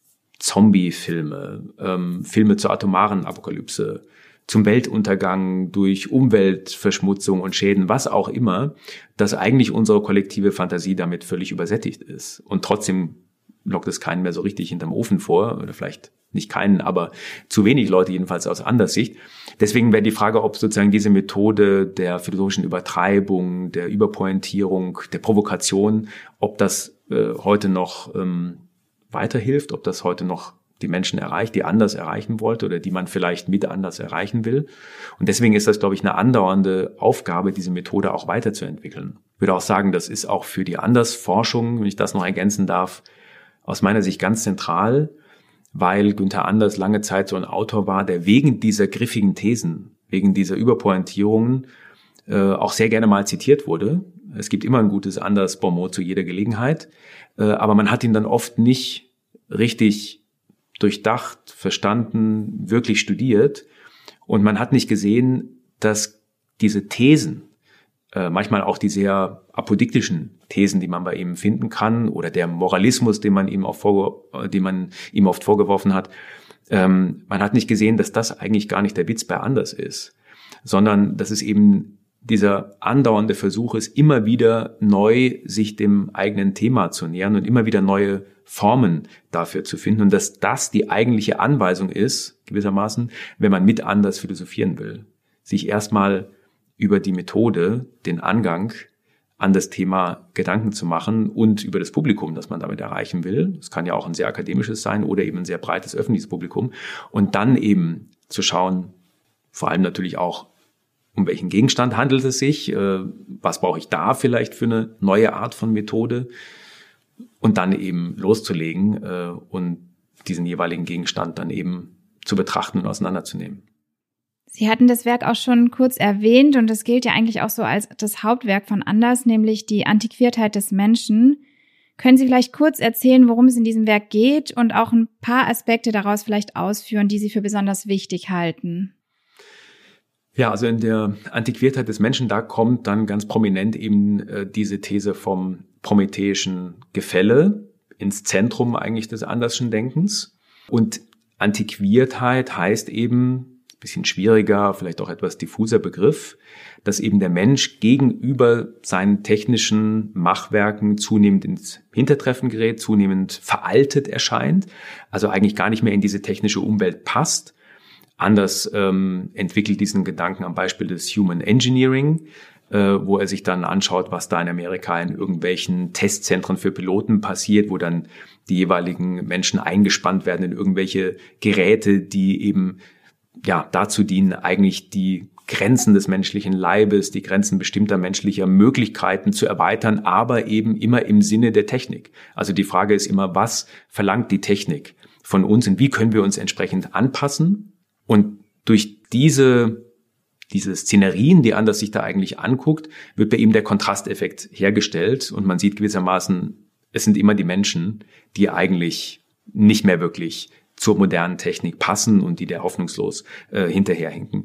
Zombie-Filme, ähm, Filme zur atomaren Apokalypse, zum Weltuntergang durch Umweltverschmutzung und Schäden, was auch immer, dass eigentlich unsere kollektive Fantasie damit völlig übersättigt ist. Und trotzdem lockt es keinen mehr so richtig hinterm Ofen vor, oder vielleicht nicht keinen, aber zu wenig Leute jedenfalls aus Anders-Sicht. Deswegen wäre die Frage, ob sozusagen diese Methode der philosophischen Übertreibung, der Überpointierung, der Provokation, ob das äh, heute noch ähm, weiterhilft, ob das heute noch die Menschen erreicht, die Anders erreichen wollte oder die man vielleicht mit Anders erreichen will. Und deswegen ist das, glaube ich, eine andauernde Aufgabe, diese Methode auch weiterzuentwickeln. Ich würde auch sagen, das ist auch für die Anders-Forschung, wenn ich das noch ergänzen darf, aus meiner Sicht ganz zentral, weil Günther Anders lange Zeit so ein Autor war, der wegen dieser griffigen Thesen, wegen dieser Überpointierungen äh, auch sehr gerne mal zitiert wurde. Es gibt immer ein gutes Anders-Bonmot zu jeder Gelegenheit, äh, aber man hat ihn dann oft nicht richtig durchdacht, verstanden, wirklich studiert und man hat nicht gesehen, dass diese Thesen, äh, manchmal auch die sehr apodiktischen Thesen, die man bei ihm finden kann, oder der Moralismus, den man ihm auch vorge- den man ihm oft vorgeworfen hat, ähm, man hat nicht gesehen, dass das eigentlich gar nicht der Witz bei Anders ist, sondern dass es eben dieser andauernde Versuch ist, immer wieder neu sich dem eigenen Thema zu nähern und immer wieder neue Formen dafür zu finden und dass das die eigentliche Anweisung ist, gewissermaßen, wenn man mit Anders philosophieren will, sich erstmal über die Methode, den Angang an das Thema Gedanken zu machen und über das Publikum, das man damit erreichen will. Das kann ja auch ein sehr akademisches sein oder eben ein sehr breites öffentliches Publikum. Und dann eben zu schauen, vor allem natürlich auch, um welchen Gegenstand handelt es sich, was brauche ich da vielleicht für eine neue Art von Methode und dann eben loszulegen und diesen jeweiligen Gegenstand dann eben zu betrachten und auseinanderzunehmen.
Sie hatten das Werk auch schon kurz erwähnt und es gilt ja eigentlich auch so als das Hauptwerk von Anders, nämlich die Antiquiertheit des Menschen. Können Sie vielleicht kurz erzählen, worum es in diesem Werk geht und auch ein paar Aspekte daraus vielleicht ausführen, die Sie für besonders wichtig halten?
Ja, also in der Antiquiertheit des Menschen, da kommt dann ganz prominent eben äh, diese These vom prometheischen Gefälle ins Zentrum eigentlich des Andersschen Denkens. Und Antiquiertheit heißt eben, bisschen schwieriger, vielleicht auch etwas diffuser Begriff, dass eben der Mensch gegenüber seinen technischen Machwerken zunehmend ins Hintertreffen gerät, zunehmend veraltet erscheint, also eigentlich gar nicht mehr in diese technische Umwelt passt. Anders ähm, entwickelt diesen Gedanken am Beispiel des Human Engineering, äh, wo er sich dann anschaut, was da in Amerika in irgendwelchen Testzentren für Piloten passiert, wo dann die jeweiligen Menschen eingespannt werden in irgendwelche Geräte, die eben ja dazu dienen, eigentlich die Grenzen des menschlichen Leibes, die Grenzen bestimmter menschlicher Möglichkeiten zu erweitern, aber eben immer im Sinne der Technik. Also die Frage ist immer, was verlangt die Technik von uns und wie können wir uns entsprechend anpassen? Und durch diese, diese Szenerien, die Anders sich da eigentlich anguckt, wird bei ihm der Kontrasteffekt hergestellt und man sieht gewissermaßen, es sind immer die Menschen, die eigentlich nicht mehr wirklich zur modernen Technik passen und die der hoffnungslos äh, hinterherhinken.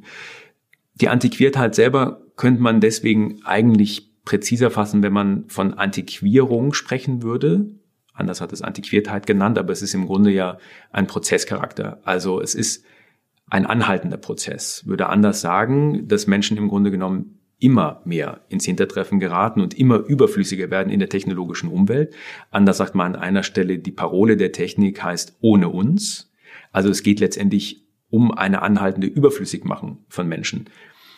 Die Antiquiertheit selber könnte man deswegen eigentlich präziser fassen, wenn man von Antiquierung sprechen würde. Anders hat es Antiquiertheit genannt, aber es ist im Grunde ja ein Prozesscharakter. Also es ist ein anhaltender Prozess. Würde Anders sagen, dass Menschen im Grunde genommen immer mehr ins Hintertreffen geraten und immer überflüssiger werden in der technologischen Umwelt. Anders sagt man an einer Stelle, die Parole der Technik heißt ohne uns. Also es geht letztendlich um eine anhaltende Überflüssigmachung von Menschen.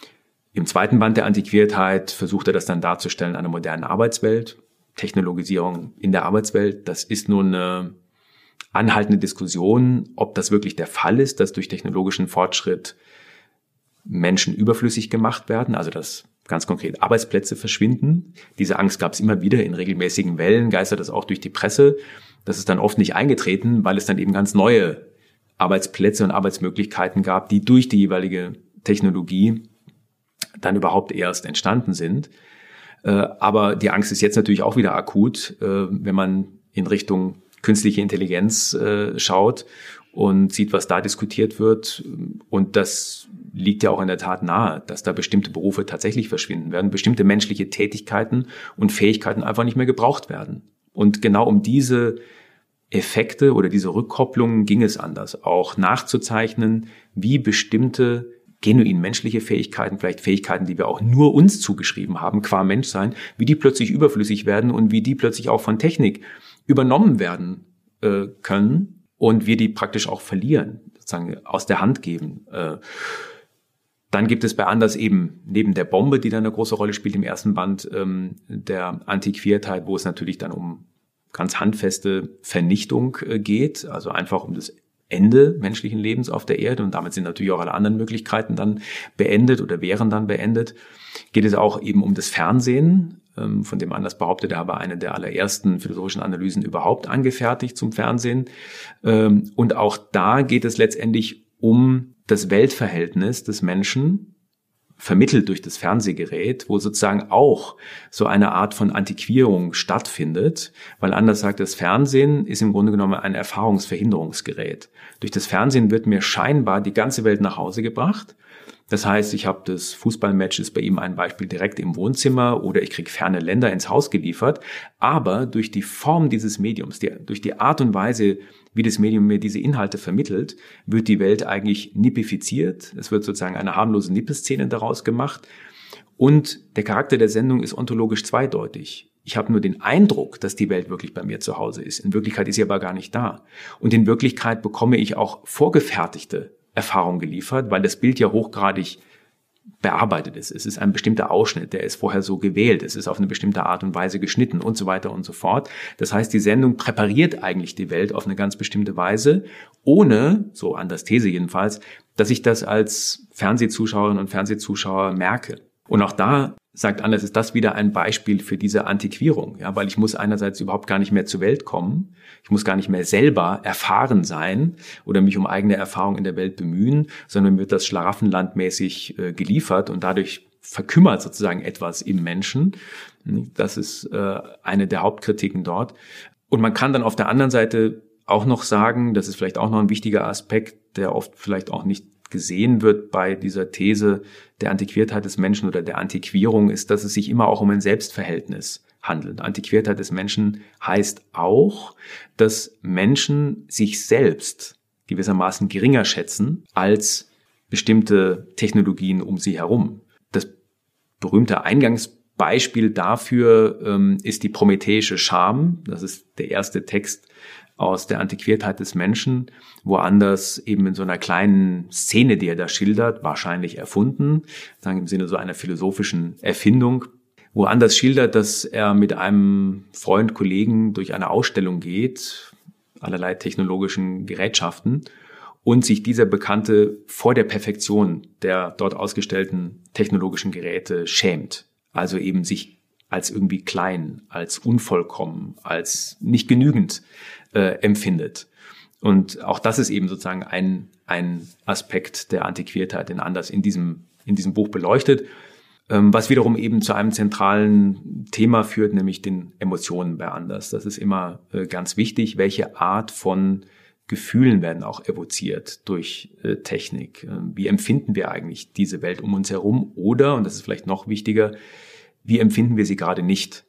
Im zweiten Band der Antiquiertheit versucht er das dann darzustellen an einer modernen Arbeitswelt. Technologisierung in der Arbeitswelt, das ist nur eine anhaltende Diskussion, ob das wirklich der Fall ist, dass durch technologischen Fortschritt Menschen überflüssig gemacht werden, also dass ganz konkret Arbeitsplätze verschwinden. Diese Angst gab es immer wieder in regelmäßigen Wellen, geistert das auch durch die Presse. Das ist dann oft nicht eingetreten, weil es dann eben ganz neue Arbeitsplätze und Arbeitsmöglichkeiten gab, die durch die jeweilige Technologie dann überhaupt erst entstanden sind. Aber die Angst ist jetzt natürlich auch wieder akut, wenn man in Richtung künstliche Intelligenz schaut und sieht, was da diskutiert wird. Und das liegt ja auch in der Tat nahe, dass da bestimmte Berufe tatsächlich verschwinden werden, bestimmte menschliche Tätigkeiten und Fähigkeiten einfach nicht mehr gebraucht werden. Und genau um diese Effekte oder diese Rückkopplungen ging es anders, auch nachzuzeichnen, wie bestimmte genuin menschliche Fähigkeiten, vielleicht Fähigkeiten, die wir auch nur uns zugeschrieben haben, qua Menschsein, wie die plötzlich überflüssig werden und wie die plötzlich auch von Technik übernommen werden äh, können und wir die praktisch auch verlieren, sozusagen aus der Hand geben. Äh, Dann gibt es bei Anders eben neben der Bombe, die dann eine große Rolle spielt im ersten Band, ähm, der Antiquiertheit, wo es natürlich dann um ganz handfeste Vernichtung äh, geht, also einfach um das Ende menschlichen Lebens auf der Erde und damit sind natürlich auch alle anderen Möglichkeiten dann beendet oder wären dann beendet. Geht es auch eben um das Fernsehen, ähm, von dem Anders behauptet, er habe eine der allerersten philosophischen Analysen überhaupt angefertigt zum Fernsehen. Ähm, und auch da geht es letztendlich um das Weltverhältnis des Menschen, vermittelt durch das Fernsehgerät, wo sozusagen auch so eine Art von Antiquierung stattfindet, weil Anders sagt, das Fernsehen ist im Grunde genommen ein Erfahrungsverhinderungsgerät. Durch das Fernsehen wird mir scheinbar die ganze Welt nach Hause gebracht. Das heißt, ich habe das Fußballmatch, ist bei ihm ein Beispiel, direkt im Wohnzimmer oder ich kriege ferne Länder ins Haus geliefert. Aber durch die Form dieses Mediums, die, durch die Art und Weise, wie das Medium mir diese Inhalte vermittelt, wird die Welt eigentlich nippifiziert. Es wird sozusagen eine harmlose Nippeszene daraus gemacht. Und der Charakter der Sendung ist ontologisch zweideutig. Ich habe nur den Eindruck, dass die Welt wirklich bei mir zu Hause ist. In Wirklichkeit ist sie aber gar nicht da. Und in Wirklichkeit bekomme ich auch vorgefertigte Erfahrung geliefert, weil das Bild ja hochgradig bearbeitet ist. Es ist ein bestimmter Ausschnitt, der ist vorher so gewählt, es ist auf eine bestimmte Art und Weise geschnitten und so weiter und so fort. Das heißt, die Sendung präpariert eigentlich die Welt auf eine ganz bestimmte Weise, ohne, so Anders These jedenfalls, dass ich das als Fernsehzuschauerin und Fernsehzuschauer merke. Und auch da sagt Anders, ist das wieder ein Beispiel für diese Antiquierung, ja, weil ich muss einerseits überhaupt gar nicht mehr zur Welt kommen, ich muss gar nicht mehr selber erfahren sein oder mich um eigene Erfahrungen in der Welt bemühen, sondern mir wird das schlaraffenlandmäßig äh, geliefert und dadurch verkümmert sozusagen etwas im Menschen. Das ist äh, eine der Hauptkritiken dort. Und man kann dann auf der anderen Seite auch noch sagen, das ist vielleicht auch noch ein wichtiger Aspekt, der oft vielleicht auch nicht gesehen wird bei dieser These der Antiquiertheit des Menschen oder der Antiquierung, ist, dass es sich immer auch um ein Selbstverhältnis handelt. Antiquiertheit des Menschen heißt auch, dass Menschen sich selbst gewissermaßen geringer schätzen als bestimmte Technologien um sie herum. Das berühmte Eingangsbeispiel dafür ähm, ist die prometheische Scham. Das ist der erste Text aus der Antiquiertheit des Menschen, wo Anders eben in so einer kleinen Szene, die er da schildert, wahrscheinlich erfunden, sagen im Sinne so einer philosophischen Erfindung, wo Anders schildert, dass er mit einem Freund, Kollegen durch eine Ausstellung geht, allerlei technologischen Gerätschaften, und sich dieser Bekannte vor der Perfektion der dort ausgestellten technologischen Geräte schämt. Also eben sich als irgendwie klein, als unvollkommen, als nicht genügend äh, empfindet. Und auch das ist eben sozusagen ein, ein Aspekt der Antiquiertheit, den Anders in diesem, in diesem Buch beleuchtet, ähm, was wiederum eben zu einem zentralen Thema führt, nämlich den Emotionen bei Anders. Das ist immer äh, ganz wichtig, welche Art von Gefühlen werden auch evoziert durch äh, Technik. Äh, wie empfinden wir eigentlich diese Welt um uns herum? Oder, und das ist vielleicht noch wichtiger, wie empfinden wir sie gerade nicht?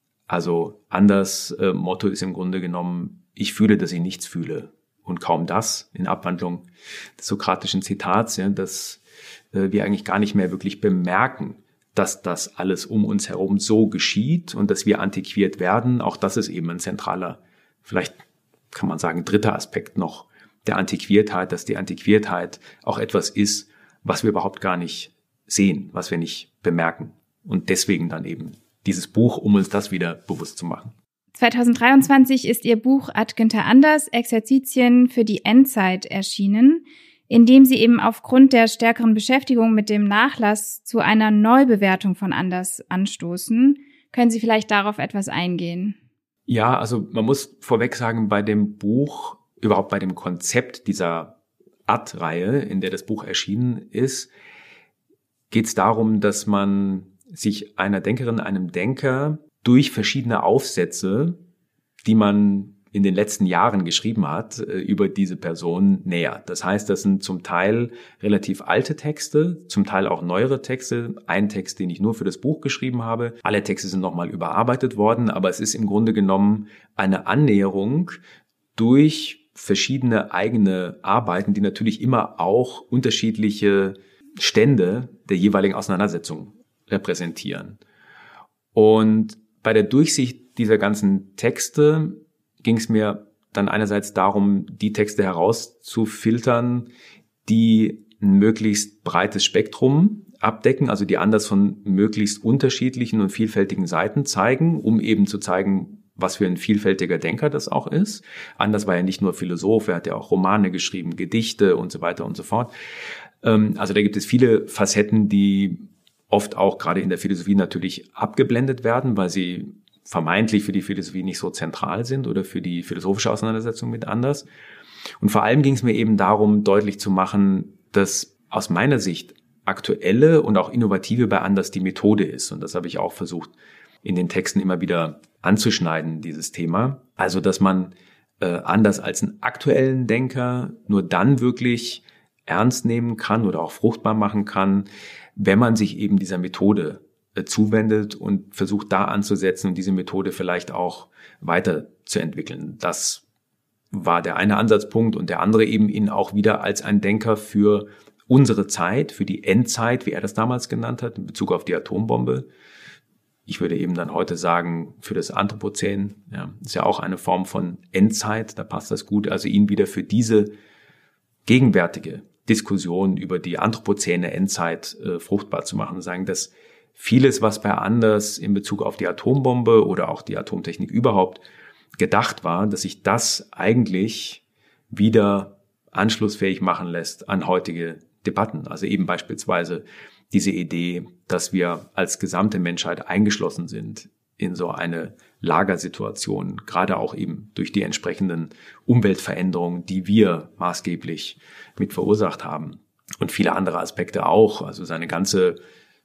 Also Anders äh, Motto ist im Grunde genommen, ich fühle, dass ich nichts fühle. Und kaum das, in Abwandlung des sokratischen Zitats, ja, dass äh, wir eigentlich gar nicht mehr wirklich bemerken, dass das alles um uns herum so geschieht und dass wir antiquiert werden. Auch das ist eben ein zentraler, vielleicht kann man sagen, dritter Aspekt noch der Antiquiertheit, dass die Antiquiertheit auch etwas ist, was wir überhaupt gar nicht sehen, was wir nicht bemerken. Und deswegen dann eben dieses Buch, um uns das wieder bewusst zu machen.
zwanzig dreiundzwanzig ist Ihr Buch Ad Günther Anders, Exerzitien für die Endzeit erschienen. indem sie eben aufgrund der stärkeren Beschäftigung mit dem Nachlass zu einer Neubewertung von Anders anstoßen. Können Sie vielleicht darauf etwas eingehen?
Ja, also man muss vorweg sagen, bei dem Buch, überhaupt bei dem Konzept dieser Ad-Reihe, in der das Buch erschienen ist, geht es darum, dass man sich einer Denkerin, einem Denker durch verschiedene Aufsätze, die man in den letzten Jahren geschrieben hat, über diese Person nähert. Das heißt, das sind zum Teil relativ alte Texte, zum Teil auch neuere Texte. Ein Text, den ich nur für das Buch geschrieben habe. Alle Texte sind nochmal überarbeitet worden, aber es ist im Grunde genommen eine Annäherung durch verschiedene eigene Arbeiten, die natürlich immer auch unterschiedliche Stände der jeweiligen Auseinandersetzung repräsentieren. Und bei der Durchsicht dieser ganzen Texte ging es mir dann einerseits darum, die Texte herauszufiltern, die ein möglichst breites Spektrum abdecken, also die Anders von möglichst unterschiedlichen und vielfältigen Seiten zeigen, um eben zu zeigen, was für ein vielfältiger Denker das auch ist. Anders war ja nicht nur Philosoph, er hat ja auch Romane geschrieben, Gedichte und so weiter und so fort. Also da gibt es viele Facetten, die oft auch gerade in der Philosophie natürlich abgeblendet werden, weil sie vermeintlich für die Philosophie nicht so zentral sind oder für die philosophische Auseinandersetzung mit Anders. Und vor allem ging es mir eben darum, deutlich zu machen, dass aus meiner Sicht aktuelle und auch innovative bei Anders die Methode ist. Und das habe ich auch versucht, in den Texten immer wieder anzuschneiden, dieses Thema. Also, dass man äh, Anders als einen aktuellen Denker nur dann wirklich ernst nehmen kann oder auch fruchtbar machen kann, wenn man sich eben dieser Methode zuwendet und versucht da anzusetzen und diese Methode vielleicht auch weiterzuentwickeln. Das war der eine Ansatzpunkt und der andere eben ihn auch wieder als ein Denker für unsere Zeit, für die Endzeit, wie er das damals genannt hat, in Bezug auf die Atombombe. Ich würde eben dann heute sagen, für das Anthropozän, ja, ist ja auch eine Form von Endzeit, da passt das gut, also ihn wieder für diese gegenwärtige Diskussion über die anthropozäne Endzeit äh, fruchtbar zu machen und sagen, dass vieles, was bei Anders in Bezug auf die Atombombe oder auch die Atomtechnik überhaupt gedacht war, dass sich das eigentlich wieder anschlussfähig machen lässt an heutige Debatten. Also eben beispielsweise diese Idee, dass wir als gesamte Menschheit eingeschlossen sind in so eine Lagersituation, gerade auch eben durch die entsprechenden Umweltveränderungen, die wir maßgeblich mit verursacht haben. Und viele andere Aspekte auch, also seine ganze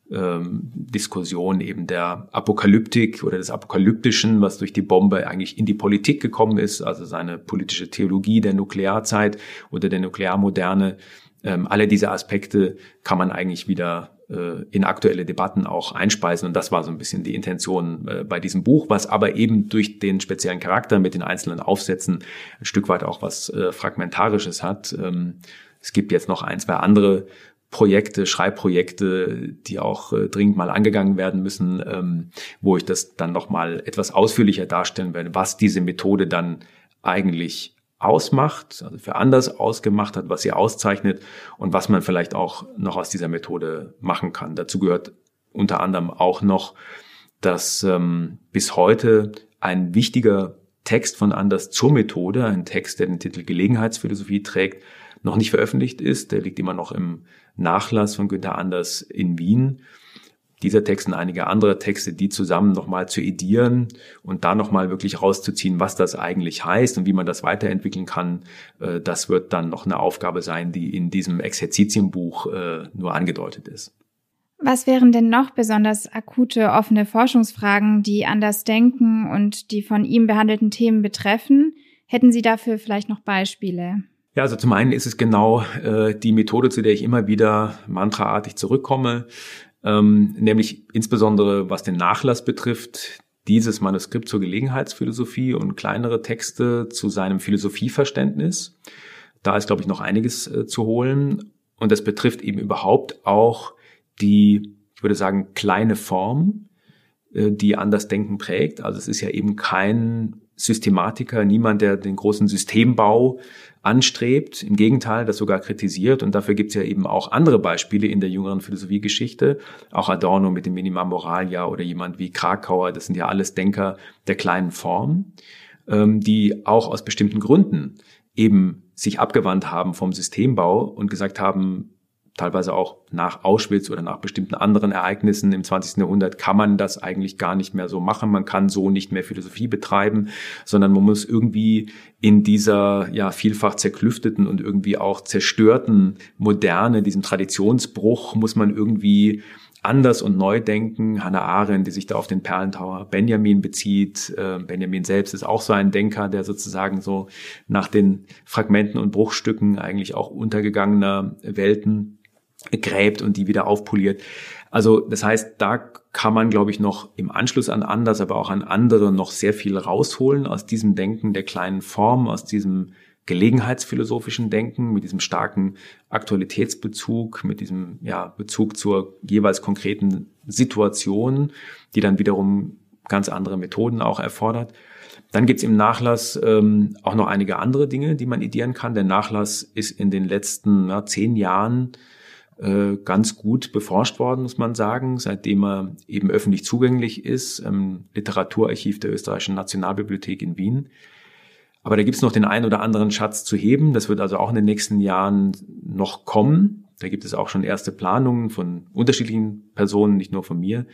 Ähm, Diskussion eben der Apokalyptik oder des Apokalyptischen, was durch die Bombe eigentlich in die Politik gekommen ist, also seine politische Theologie der Nuklearzeit oder der Nuklearmoderne. Ähm, alle diese Aspekte kann man eigentlich wieder äh, in aktuelle Debatten auch einspeisen und das war so ein bisschen die Intention äh, bei diesem Buch, was aber eben durch den speziellen Charakter mit den einzelnen Aufsätzen ein Stück weit auch was äh, Fragmentarisches hat. Ähm, es gibt jetzt noch ein, zwei andere Projekte, Schreibprojekte, die auch äh, dringend mal angegangen werden müssen, ähm, wo ich das dann noch mal etwas ausführlicher darstellen werde, was diese Methode dann eigentlich ausmacht, also für Anders ausgemacht hat, was sie auszeichnet und was man vielleicht auch noch aus dieser Methode machen kann. Dazu gehört unter anderem auch noch, dass ähm, bis heute ein wichtiger Text von Anders zur Methode, ein Text, der den Titel Gelegenheitsphilosophie trägt, noch nicht veröffentlicht ist. Der liegt immer noch im Nachlass von Günther Anders in Wien. Dieser Text und einige andere Texte, die zusammen nochmal zu edieren und da nochmal wirklich rauszuziehen, was das eigentlich heißt und wie man das weiterentwickeln kann, das wird dann noch eine Aufgabe sein, die in diesem Exerzitienbuch nur angedeutet ist.
Was wären denn noch besonders akute, offene Forschungsfragen, die Anders denken und die von ihm behandelten Themen betreffen? Hätten Sie dafür vielleicht noch Beispiele?
Ja, also zum einen ist es genau äh, die Methode, zu der ich immer wieder mantraartig zurückkomme, ähm, nämlich insbesondere was den Nachlass betrifft, dieses Manuskript zur Gelegenheitsphilosophie und kleinere Texte zu seinem Philosophieverständnis. Da ist, glaube ich, noch einiges äh, zu holen und das betrifft eben überhaupt auch die, ich würde sagen, kleine Form, äh, die Andersdenken prägt. Also es ist ja eben kein Systematiker, niemand, der den großen Systembau anstrebt, im Gegenteil, das sogar kritisiert und dafür gibt es ja eben auch andere Beispiele in der jüngeren Philosophiegeschichte, auch Adorno mit dem Minima Moralia oder jemand wie Krakauer, das sind ja alles Denker der kleinen Form, die auch aus bestimmten Gründen eben sich abgewandt haben vom Systembau und gesagt haben, teilweise auch nach Auschwitz oder nach bestimmten anderen Ereignissen im zwanzigsten Jahrhundert kann man das eigentlich gar nicht mehr so machen. Man kann so nicht mehr Philosophie betreiben, sondern man muss irgendwie in dieser ja vielfach zerklüfteten und irgendwie auch zerstörten Moderne, diesem Traditionsbruch, muss man irgendwie anders und neu denken. Hannah Arendt, die sich da auf den Perlentauer Benjamin bezieht. Äh, Benjamin selbst ist auch so ein Denker, der sozusagen so nach den Fragmenten und Bruchstücken eigentlich auch untergegangener Welten gräbt und die wieder aufpoliert. Also das heißt, da kann man, glaube ich, noch im Anschluss an Anders, aber auch an andere noch sehr viel rausholen aus diesem Denken der kleinen Form, aus diesem gelegenheitsphilosophischen Denken, mit diesem starken Aktualitätsbezug, mit diesem ja, Bezug zur jeweils konkreten Situation, die dann wiederum ganz andere Methoden auch erfordert. Dann gibt's im Nachlass ähm, auch noch einige andere Dinge, die man ideeren kann. Der Nachlass ist in den letzten ja, zehn Jahren äh, ganz gut beforscht worden, muss man sagen, seitdem er eben öffentlich zugänglich ist, im Literaturarchiv der Österreichischen Nationalbibliothek in Wien. Aber da gibt's noch den einen oder anderen Schatz zu heben. Das wird also auch in den nächsten Jahren noch kommen. Da gibt es auch schon erste Planungen von unterschiedlichen Personen, nicht nur von mir.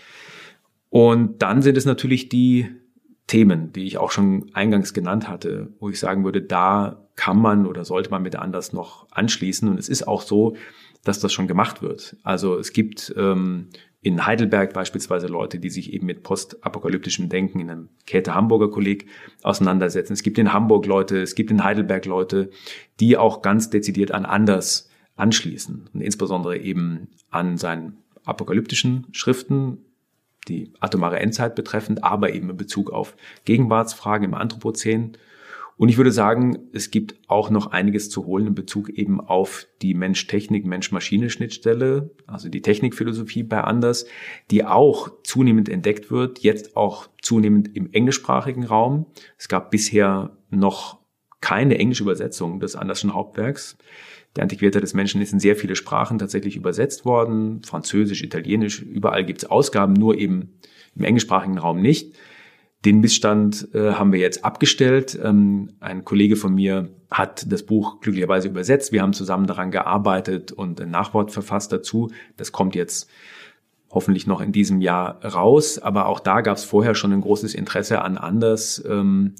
Und dann sind es natürlich die Themen, die ich auch schon eingangs genannt hatte, wo ich sagen würde, da kann man oder sollte man mit Anders noch anschließen. Und es ist auch so, dass das schon gemacht wird. Also es gibt ähm, in Heidelberg beispielsweise Leute, die sich eben mit postapokalyptischem Denken in einem Käthe-Hamburger Kolleg auseinandersetzen. Es gibt in Hamburg Leute, es gibt in Heidelberg Leute, die auch ganz dezidiert an Anders anschließen. Und insbesondere eben an seinen apokalyptischen Schriften, die atomare Endzeit betreffend, aber eben in Bezug auf Gegenwartsfragen im Anthropozän. Und ich würde sagen, es gibt auch noch einiges zu holen in Bezug eben auf die Mensch-Technik, Mensch-Maschine-Schnittstelle, also die Technikphilosophie bei Anders, die auch zunehmend entdeckt wird, jetzt auch zunehmend im englischsprachigen Raum. Es gab bisher noch keine englische Übersetzung des Andersschen Hauptwerks. Der Antiquierter des Menschen ist in sehr viele Sprachen tatsächlich übersetzt worden, Französisch, Italienisch, überall gibt es Ausgaben, nur eben im englischsprachigen Raum nicht. Den Missstand äh, haben wir jetzt abgestellt. Ähm, ein Kollege von mir hat das Buch glücklicherweise übersetzt. Wir haben zusammen daran gearbeitet und ein Nachwort verfasst dazu. Das kommt jetzt hoffentlich noch in diesem Jahr raus. Aber auch da gab es vorher schon ein großes Interesse an Anders ähm,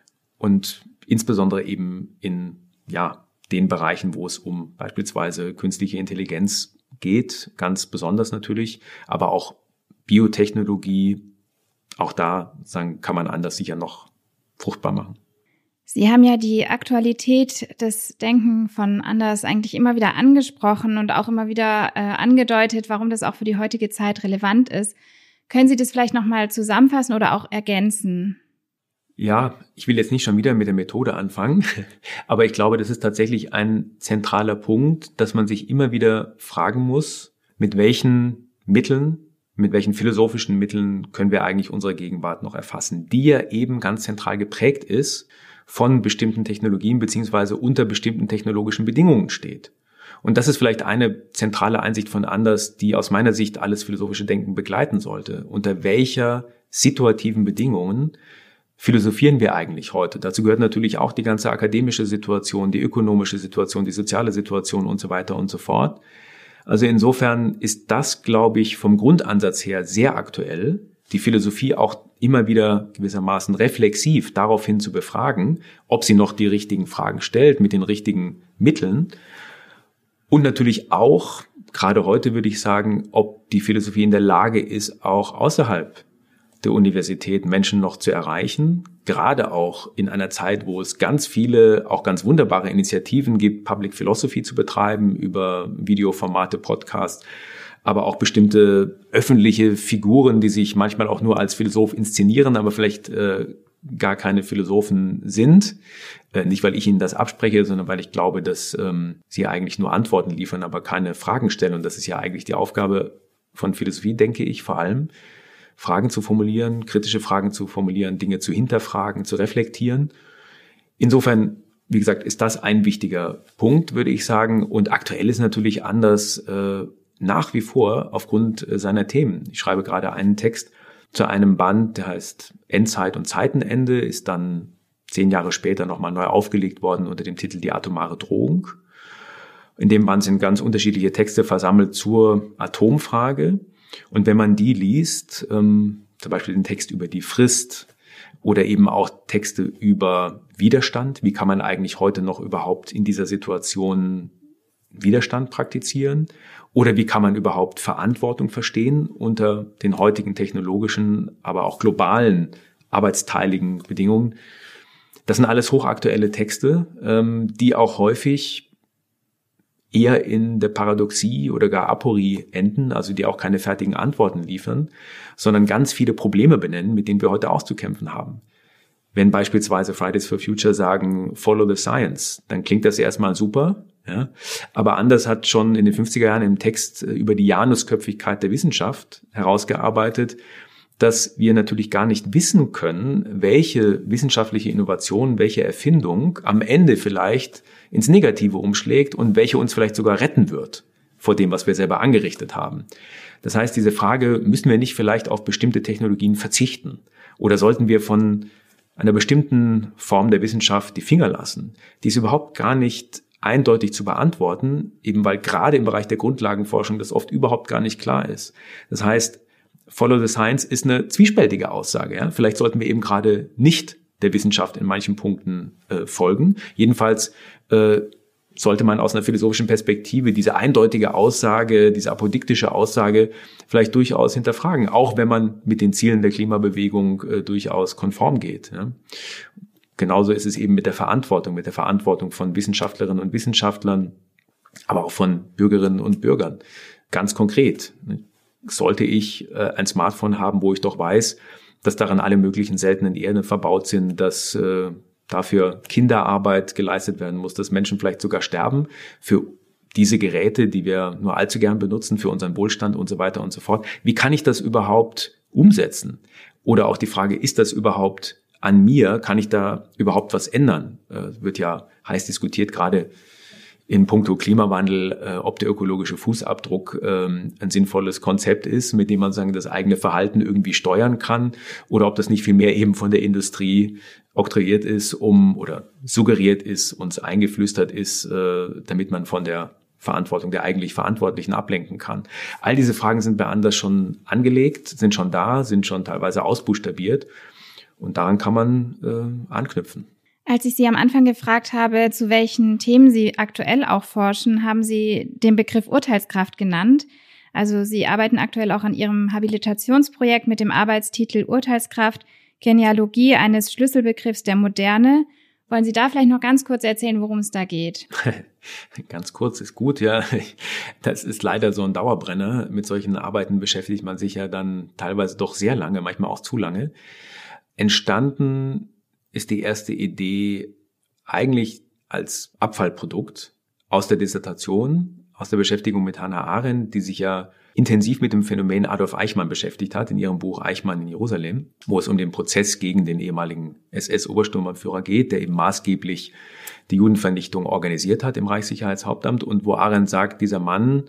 und insbesondere eben in ja den Bereichen, wo es um beispielsweise künstliche Intelligenz geht, ganz besonders natürlich, aber auch Biotechnologie. Auch da sagen, kann man Anders sicher noch fruchtbar machen.
Sie haben ja die Aktualität des Denken von Anders eigentlich immer wieder angesprochen und auch immer wieder äh, angedeutet, warum das auch für die heutige Zeit relevant ist. Können Sie das vielleicht nochmal zusammenfassen oder auch ergänzen?
Ja, ich will jetzt nicht schon wieder mit der Methode anfangen, aber ich glaube, das ist tatsächlich ein zentraler Punkt, dass man sich immer wieder fragen muss, mit welchen Mitteln, mit welchen philosophischen Mitteln können wir eigentlich unsere Gegenwart noch erfassen, die ja eben ganz zentral geprägt ist von bestimmten Technologien beziehungsweise unter bestimmten technologischen Bedingungen steht. Und das ist vielleicht eine zentrale Einsicht von Anders, die aus meiner Sicht alles philosophische Denken begleiten sollte. Unter welcher situativen Bedingungen philosophieren wir eigentlich heute? Dazu gehört natürlich auch die ganze akademische Situation, die ökonomische Situation, die soziale Situation und so weiter und so fort. Also insofern ist das, glaube ich, vom Grundansatz her sehr aktuell, die Philosophie auch immer wieder gewissermaßen reflexiv daraufhin zu befragen, ob sie noch die richtigen Fragen stellt mit den richtigen Mitteln. Und natürlich auch, gerade heute würde ich sagen, ob die Philosophie in der Lage ist, auch außerhalb der Universität Menschen noch zu erreichen, gerade auch in einer Zeit, wo es ganz viele, auch ganz wunderbare Initiativen gibt, Public Philosophy zu betreiben, über Videoformate, Podcasts, aber auch bestimmte öffentliche Figuren, die sich manchmal auch nur als Philosoph inszenieren, aber vielleicht äh, gar keine Philosophen sind. Äh, nicht, weil ich ihnen das abspreche, sondern weil ich glaube, dass ähm, sie eigentlich nur Antworten liefern, aber keine Fragen stellen. Und das ist ja eigentlich die Aufgabe von Philosophie, denke ich, vor allem, Fragen zu formulieren, kritische Fragen zu formulieren, Dinge zu hinterfragen, zu reflektieren. Insofern, wie gesagt, ist das ein wichtiger Punkt, würde ich sagen. Und aktuell ist natürlich Anders äh, nach wie vor aufgrund äh, seiner Themen. Ich schreibe gerade einen Text zu einem Band, der heißt Endzeit und Zeitenende, ist dann zehn Jahre später nochmal neu aufgelegt worden unter dem Titel Die atomare Drohung. In dem Band sind ganz unterschiedliche Texte versammelt zur Atomfrage. Und wenn man die liest, ähm, zum Beispiel den Text über die Frist oder eben auch Texte über Widerstand, wie kann man eigentlich heute noch überhaupt in dieser Situation Widerstand praktizieren? Oder wie kann man überhaupt Verantwortung verstehen unter den heutigen technologischen, aber auch globalen arbeitsteiligen Bedingungen? Das sind alles hochaktuelle Texte, die auch häufig eher in der Paradoxie oder gar Aporie enden, also die auch keine fertigen Antworten liefern, sondern ganz viele Probleme benennen, mit denen wir heute auch zu kämpfen haben. Wenn beispielsweise Fridays for Future sagen, follow the science, dann klingt das erstmal super, ja. Aber Anders hat schon in den fünfziger Jahren im Text über die Janusköpfigkeit der Wissenschaft herausgearbeitet, dass wir natürlich gar nicht wissen können, welche wissenschaftliche Innovation, welche Erfindung am Ende vielleicht ins Negative umschlägt und welche uns vielleicht sogar retten wird vor dem, was wir selber angerichtet haben. Das heißt, diese Frage, müssen wir nicht vielleicht auf bestimmte Technologien verzichten? Oder sollten wir von einer bestimmten Form der Wissenschaft die Finger lassen? Die ist überhaupt gar nicht eindeutig zu beantworten, eben weil gerade im Bereich der Grundlagenforschung das oft überhaupt gar nicht klar ist. Das heißt, Follow the Science ist eine zwiespältige Aussage. Ja? Vielleicht sollten wir eben gerade nicht der Wissenschaft in manchen Punkten äh, folgen. Jedenfalls äh, sollte man aus einer philosophischen Perspektive diese eindeutige Aussage, diese apodiktische Aussage vielleicht durchaus hinterfragen, auch wenn man mit den Zielen der Klimabewegung äh, durchaus konform geht. Ja? Genauso ist es eben mit der Verantwortung, mit der Verantwortung von Wissenschaftlerinnen und Wissenschaftlern, aber auch von Bürgerinnen und Bürgern. Ganz konkret, sollte ich äh, ein Smartphone haben, wo ich doch weiß, dass daran alle möglichen seltenen Erden verbaut sind, dass äh, dafür Kinderarbeit geleistet werden muss, dass Menschen vielleicht sogar sterben für diese Geräte, die wir nur allzu gern benutzen, für unseren Wohlstand und so weiter und so fort. Wie kann ich das überhaupt umsetzen? Oder auch die Frage, ist das überhaupt an mir? Kann ich da überhaupt was ändern? Äh, wird ja heiß diskutiert, gerade in puncto Klimawandel, äh, ob der ökologische Fußabdruck ähm, ein sinnvolles Konzept ist, mit dem man sagen, das eigene Verhalten irgendwie steuern kann, oder ob das nicht vielmehr eben von der Industrie oktroyiert ist, um oder suggeriert ist, uns eingeflüstert ist, äh, damit man von der Verantwortung der eigentlich Verantwortlichen ablenken kann. All diese Fragen sind bei Anders schon angelegt, sind schon da, sind schon teilweise ausbuchstabiert, und daran kann man äh, anknüpfen.
Als ich Sie am Anfang gefragt habe, zu welchen Themen Sie aktuell auch forschen, haben Sie den Begriff Urteilskraft genannt. Also Sie arbeiten aktuell auch an Ihrem Habilitationsprojekt mit dem Arbeitstitel Urteilskraft, Genealogie eines Schlüsselbegriffs der Moderne. Wollen Sie da vielleicht noch ganz kurz erzählen, worum es da geht?
Ganz kurz ist gut, ja. Das ist leider so ein Dauerbrenner. Mit solchen Arbeiten beschäftigt man sich ja dann teilweise doch sehr lange, manchmal auch zu lange. Entstanden ist die erste Idee eigentlich als Abfallprodukt aus der Dissertation, aus der Beschäftigung mit Hannah Arendt, die sich ja intensiv mit dem Phänomen Adolf Eichmann beschäftigt hat, in ihrem Buch Eichmann in Jerusalem, wo es um den Prozess gegen den ehemaligen S S-Obersturmbannführer geht, der eben maßgeblich die Judenvernichtung organisiert hat im Reichssicherheitshauptamt, und wo Arendt sagt, dieser Mann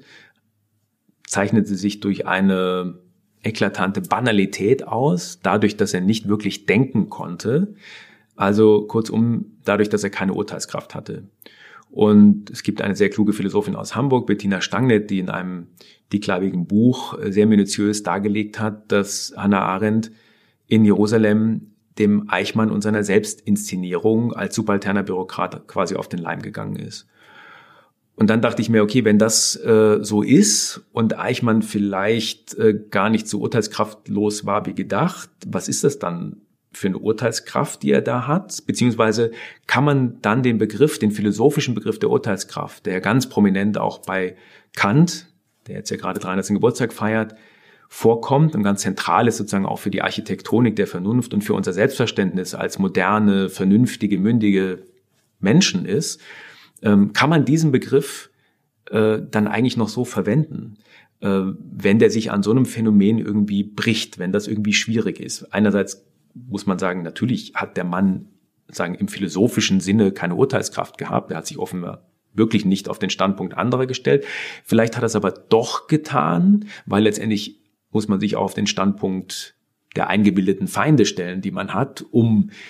zeichnete sich durch eine eklatante Banalität aus, dadurch, dass er nicht wirklich denken konnte. Also kurzum, dadurch, dass er keine Urteilskraft hatte. Und es gibt eine sehr kluge Philosophin aus Hamburg, Bettina Stangneth, die in einem dickleibigen Buch sehr minutiös dargelegt hat, dass Hannah Arendt in Jerusalem dem Eichmann und seiner Selbstinszenierung als subalterner Bürokrat quasi auf den Leim gegangen ist. Und dann dachte ich mir, okay, wenn das äh, so ist und Eichmann vielleicht äh, gar nicht so urteilskraftlos war wie gedacht, was ist das dann für eine Urteilskraft, die er da hat? Beziehungsweise kann man dann den Begriff, den philosophischen Begriff der Urteilskraft, der ganz prominent auch bei Kant, der jetzt ja gerade dreihundertsten Geburtstag feiert, vorkommt und ganz zentral ist sozusagen auch für die Architektonik der Vernunft und für unser Selbstverständnis als moderne, vernünftige, mündige Menschen ist, ähm, kann man diesen Begriff äh, dann eigentlich noch so verwenden, äh, wenn der sich an so einem Phänomen irgendwie bricht, wenn das irgendwie schwierig ist. Einerseits muss man sagen, natürlich hat der Mann sagen im philosophischen Sinne keine Urteilskraft gehabt. Er hat sich offenbar wirklich nicht auf den Standpunkt anderer gestellt. Vielleicht hat er es aber doch getan, weil letztendlich muss man sich auch auf den Standpunkt der eingebildeten Feinde stellen, die man hat, um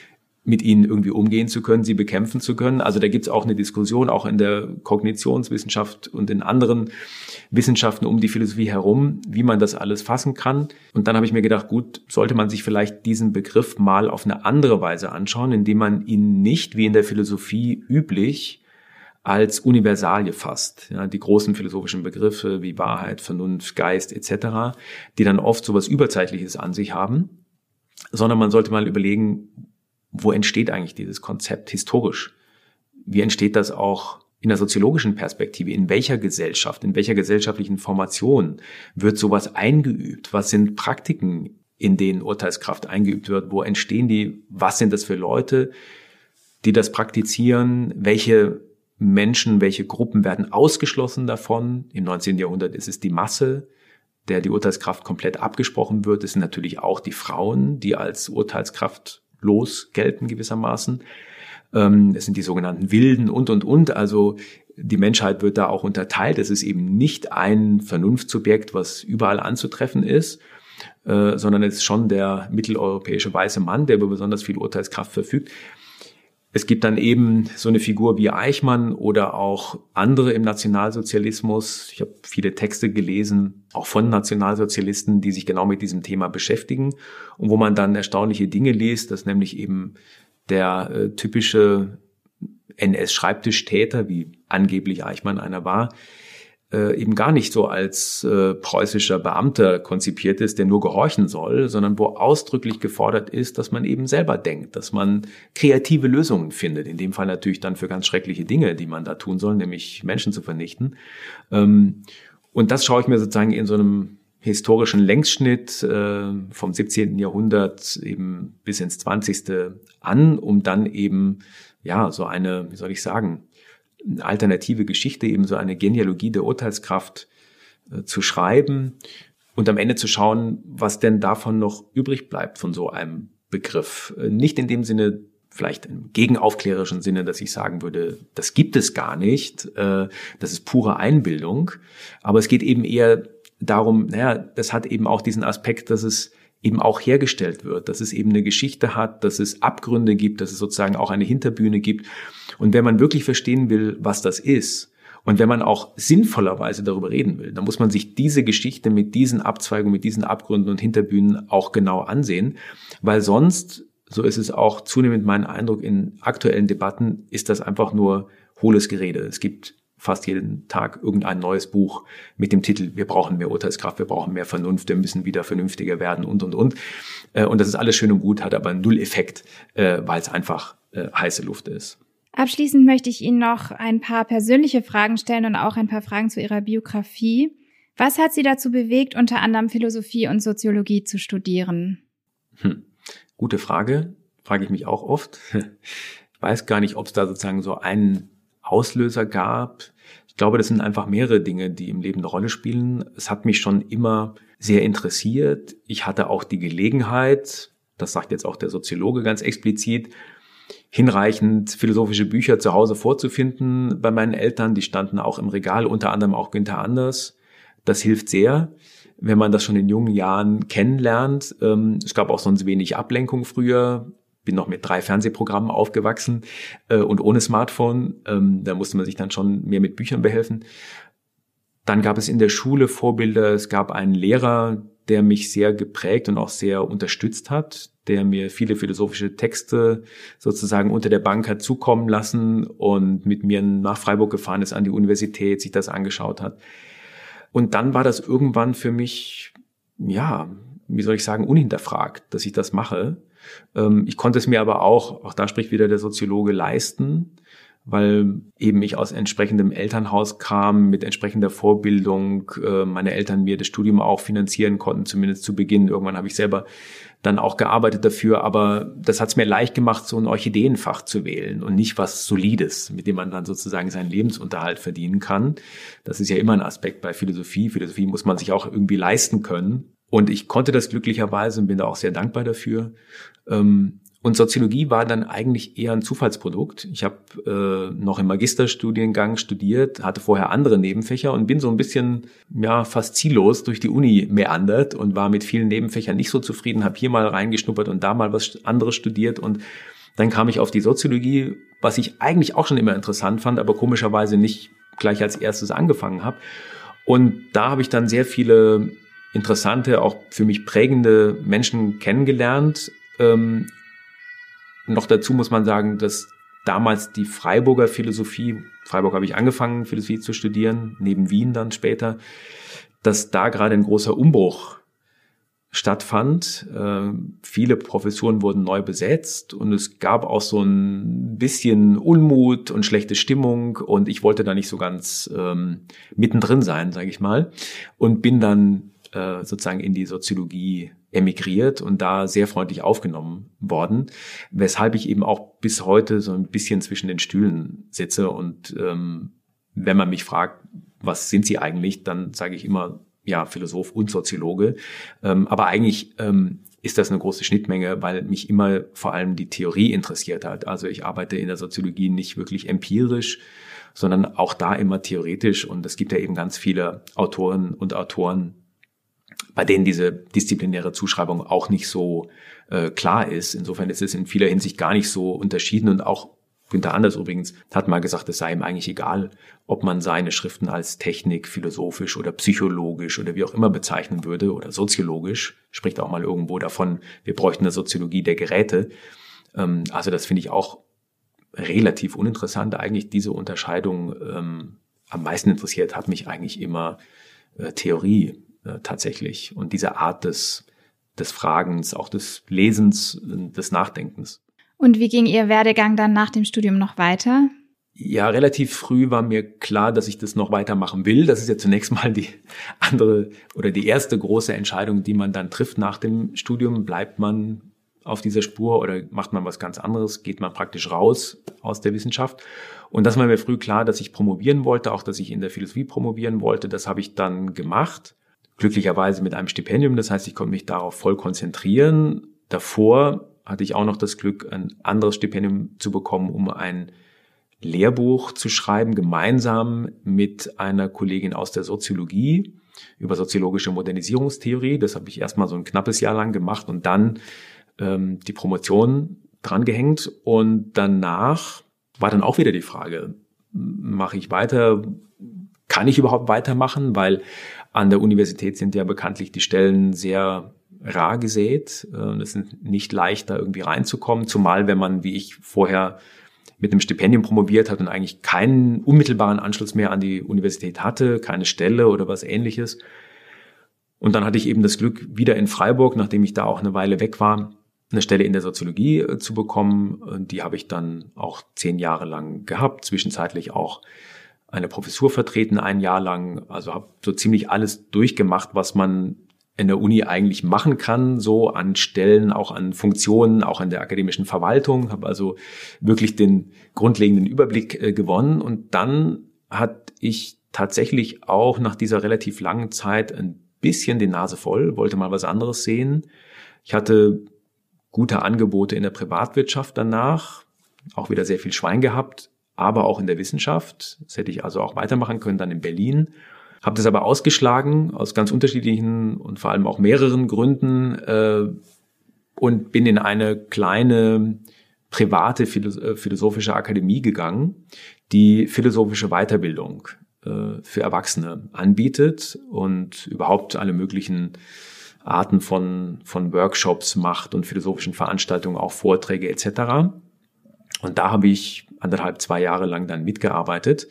mit ihnen irgendwie umgehen zu können, sie bekämpfen zu können. Also da gibt es auch eine Diskussion, auch in der Kognitionswissenschaft und in anderen Wissenschaften um die Philosophie herum, wie man das alles fassen kann. Und dann habe ich mir gedacht, gut, sollte man sich vielleicht diesen Begriff mal auf eine andere Weise anschauen, indem man ihn nicht, wie in der Philosophie üblich, als Universalie fasst. Ja, die großen philosophischen Begriffe wie Wahrheit, Vernunft, Geist et cetera, die dann oft so was Überzeitliches an sich haben, sondern man sollte mal überlegen, wo entsteht eigentlich dieses Konzept historisch? Wie entsteht das auch in der soziologischen Perspektive? In welcher Gesellschaft, in welcher gesellschaftlichen Formation wird sowas eingeübt? Was sind Praktiken, in denen Urteilskraft eingeübt wird? Wo entstehen die? Was sind das für Leute, die das praktizieren? Welche Menschen, welche Gruppen werden ausgeschlossen davon? Im neunzehnten Jahrhundert ist es die Masse, der die Urteilskraft komplett abgesprochen wird. Es sind natürlich auch die Frauen, die als Urteilskraft los gelten gewissermaßen. Es sind die sogenannten Wilden und, und, und. Also die Menschheit wird da auch unterteilt. Es ist eben nicht ein Vernunftssubjekt, was überall anzutreffen ist, sondern es ist schon der mitteleuropäische weiße Mann, der über besonders viel Urteilskraft verfügt. Es gibt dann eben so eine Figur wie Eichmann oder auch andere im Nationalsozialismus. Ich habe viele Texte gelesen, auch von Nationalsozialisten, die sich genau mit diesem Thema beschäftigen und wo man dann erstaunliche Dinge liest, dass nämlich eben der äh, typische N S-Schreibtischtäter, wie angeblich Eichmann einer war, äh, eben gar nicht so als äh, preußischer Beamter konzipiert ist, der nur gehorchen soll, sondern wo ausdrücklich gefordert ist, dass man eben selber denkt, dass man kreative Lösungen findet, in dem Fall natürlich dann für ganz schreckliche Dinge, die man da tun soll, nämlich Menschen zu vernichten. Ähm, und das schaue ich mir sozusagen in so einem historischen Längsschnitt äh, vom siebzehnten Jahrhundert eben bis ins zwanzigste an, um dann eben, ja, so eine, wie soll ich sagen, alternative Geschichte, eben so eine Genealogie der Urteilskraft äh, zu schreiben und am Ende zu schauen, was denn davon noch übrig bleibt von so einem Begriff. Äh, nicht in dem Sinne, vielleicht im gegenaufklärerischen Sinne, dass ich sagen würde, das gibt es gar nicht, äh, das ist pure Einbildung, aber es geht eben eher darum, naja, das hat eben auch diesen Aspekt, dass es eben auch hergestellt wird, dass es eben eine Geschichte hat, dass es Abgründe gibt, dass es sozusagen auch eine Hinterbühne gibt. Und wenn man wirklich verstehen will, was das ist, und wenn man auch sinnvollerweise darüber reden will, dann muss man sich diese Geschichte mit diesen Abzweigungen, mit diesen Abgründen und Hinterbühnen auch genau ansehen, weil sonst, so ist es auch zunehmend mein Eindruck in aktuellen Debatten, ist das einfach nur hohles Gerede. Es gibt fast jeden Tag irgendein neues Buch mit dem Titel, wir brauchen mehr Urteilskraft, wir brauchen mehr Vernunft, wir müssen wieder vernünftiger werden und, und, und. Und das ist alles schön und gut, hat aber null Effekt, weil es einfach heiße Luft ist.
Abschließend möchte ich Ihnen noch ein paar persönliche Fragen stellen und auch ein paar Fragen zu Ihrer Biografie. Was hat Sie dazu bewegt, unter anderem Philosophie und Soziologie zu studieren?
Hm. Gute Frage, frage ich mich auch oft. Ich weiß gar nicht, ob es da sozusagen so einen Auslöser gab. Ich glaube, das sind einfach mehrere Dinge, die im Leben eine Rolle spielen. Es hat mich schon immer sehr interessiert. Ich hatte auch die Gelegenheit, das sagt jetzt auch der Soziologe ganz explizit, hinreichend philosophische Bücher zu Hause vorzufinden bei meinen Eltern. Die standen auch im Regal, unter anderem auch Günther Anders. Das hilft sehr, wenn man das schon in jungen Jahren kennenlernt. Es gab auch sonst wenig Ablenkung früher. Bin noch mit drei Fernsehprogrammen aufgewachsen äh, und ohne Smartphone. Ähm, da musste man sich dann schon mehr mit Büchern behelfen. Dann gab es in der Schule Vorbilder. Es gab einen Lehrer, der mich sehr geprägt und auch sehr unterstützt hat, der mir viele philosophische Texte sozusagen unter der Bank hat zukommen lassen und mit mir nach Freiburg gefahren ist an die Universität, sich das angeschaut hat. Und dann war das irgendwann für mich, ja, wie soll ich sagen, unhinterfragt, dass ich das mache. Ich konnte es mir aber auch, auch da spricht wieder der Soziologe, leisten, weil eben ich aus entsprechendem Elternhaus kam, mit entsprechender Vorbildung, meine Eltern mir das Studium auch finanzieren konnten, zumindest zu Beginn. Irgendwann habe ich selber dann auch gearbeitet dafür, aber das hat es mir leicht gemacht, so ein Orchideenfach zu wählen und nicht was Solides, mit dem man dann sozusagen seinen Lebensunterhalt verdienen kann. Das ist ja immer ein Aspekt bei Philosophie. Philosophie muss man sich auch irgendwie leisten können. Und ich konnte das glücklicherweise und bin da auch sehr dankbar dafür. Und Soziologie war dann eigentlich eher ein Zufallsprodukt. Ich habe äh, noch im Magisterstudiengang studiert, hatte vorher andere Nebenfächer und bin so ein bisschen ja fast ziellos durch die Uni meandert und war mit vielen Nebenfächern nicht so zufrieden, habe hier mal reingeschnuppert und da mal was anderes studiert und Dann kam ich auf die Soziologie, was ich eigentlich auch schon immer interessant fand, aber komischerweise nicht gleich als erstes angefangen habe. Und da habe ich dann sehr viele interessante, auch für mich prägende Menschen kennengelernt. Ähm, noch dazu muss man sagen, dass damals die Freiburger Philosophie, Freiburg habe ich angefangen, Philosophie zu studieren, neben Wien dann später, dass da gerade ein großer Umbruch stattfand. Äh, viele Professuren wurden neu besetzt und es gab auch so ein bisschen Unmut und schlechte Stimmung und ich wollte da nicht so ganz ähm, mittendrin sein, sage ich mal, und bin dann äh, sozusagen in die Soziologie emigriert und da sehr freundlich aufgenommen worden, weshalb ich eben auch bis heute so ein bisschen zwischen den Stühlen sitze und ähm, wenn man mich fragt, was sind Sie eigentlich, dann sage ich immer, ja, Philosoph und Soziologe. Ähm, aber eigentlich ähm, ist das eine große Schnittmenge, weil mich immer vor allem die Theorie interessiert hat. Also ich arbeite in der Soziologie nicht wirklich empirisch, sondern auch da immer theoretisch. Und es gibt ja eben ganz viele Autoren und Autoren, bei denen diese disziplinäre Zuschreibung auch nicht so äh, klar ist. Insofern ist es in vieler Hinsicht gar nicht so unterschieden und auch Günther Anders übrigens hat mal gesagt, es sei ihm eigentlich egal, ob man seine Schriften als Technik, philosophisch oder psychologisch oder wie auch immer bezeichnen würde oder soziologisch. Spricht auch mal irgendwo davon, wir bräuchten eine Soziologie der Geräte. Ähm, also das finde ich auch relativ uninteressant. Eigentlich diese Unterscheidung ähm, am meisten interessiert hat mich eigentlich immer äh, Theorie äh, tatsächlich und diese Art des, des Fragens, auch des Lesens, äh, des Nachdenkens.
Und wie ging Ihr Werdegang dann nach dem Studium noch weiter?
Ja, relativ früh war mir klar, dass ich das noch weitermachen will. Das ist ja zunächst mal die andere oder die erste große Entscheidung, die man dann trifft nach dem Studium. Bleibt man auf dieser Spur oder macht man was ganz anderes? Geht man praktisch raus aus der Wissenschaft? Und das war mir früh klar, dass ich promovieren wollte, auch dass ich in der Philosophie promovieren wollte. Das habe ich dann gemacht. Glücklicherweise mit einem Stipendium. Das heißt, ich konnte mich darauf voll konzentrieren. Davor hatte ich auch noch das Glück, ein anderes Stipendium zu bekommen, um ein Lehrbuch zu schreiben, gemeinsam mit einer Kollegin aus der Soziologie über soziologische Modernisierungstheorie. Das habe ich erstmal so ein knappes Jahr lang gemacht und dann ähm, die Promotion drangehängt. Und danach war dann auch wieder die Frage, mache ich weiter, kann ich überhaupt weitermachen? Weil an der Universität sind ja bekanntlich die Stellen sehr rar gesät. Es ist nicht leicht, da irgendwie reinzukommen, zumal wenn man, wie ich vorher, mit einem Stipendium promoviert hat und eigentlich keinen unmittelbaren Anschluss mehr an die Universität hatte, keine Stelle oder was Ähnliches. Und dann hatte ich eben das Glück, wieder in Freiburg, nachdem ich da auch eine Weile weg war, eine Stelle in der Soziologie äh, zu bekommen. Die habe ich dann auch zehn Jahre lang gehabt, zwischenzeitlich auch eine Professur vertreten, ein Jahr lang. Also habe so ziemlich alles durchgemacht, was man in der Uni eigentlich machen kann, so an Stellen, auch an Funktionen, auch in der akademischen Verwaltung, habe also wirklich den grundlegenden Überblick äh, gewonnen. Und dann hatte ich tatsächlich auch nach dieser relativ langen Zeit ein bisschen die Nase voll, wollte mal was anderes sehen. Ich hatte gute Angebote in der Privatwirtschaft danach, auch wieder sehr viel Schwein gehabt, aber auch in der Wissenschaft. Das hätte ich also auch weitermachen können, dann in Berlin. Habe das aber ausgeschlagen, aus ganz unterschiedlichen und vor allem auch mehreren Gründen äh, und bin in eine kleine private philosophische Akademie gegangen, die philosophische Weiterbildung äh, für Erwachsene anbietet und überhaupt alle möglichen Arten von, von Workshops macht und philosophischen Veranstaltungen, auch Vorträge et cetera. Und da habe ich anderthalb, zwei Jahre lang dann mitgearbeitet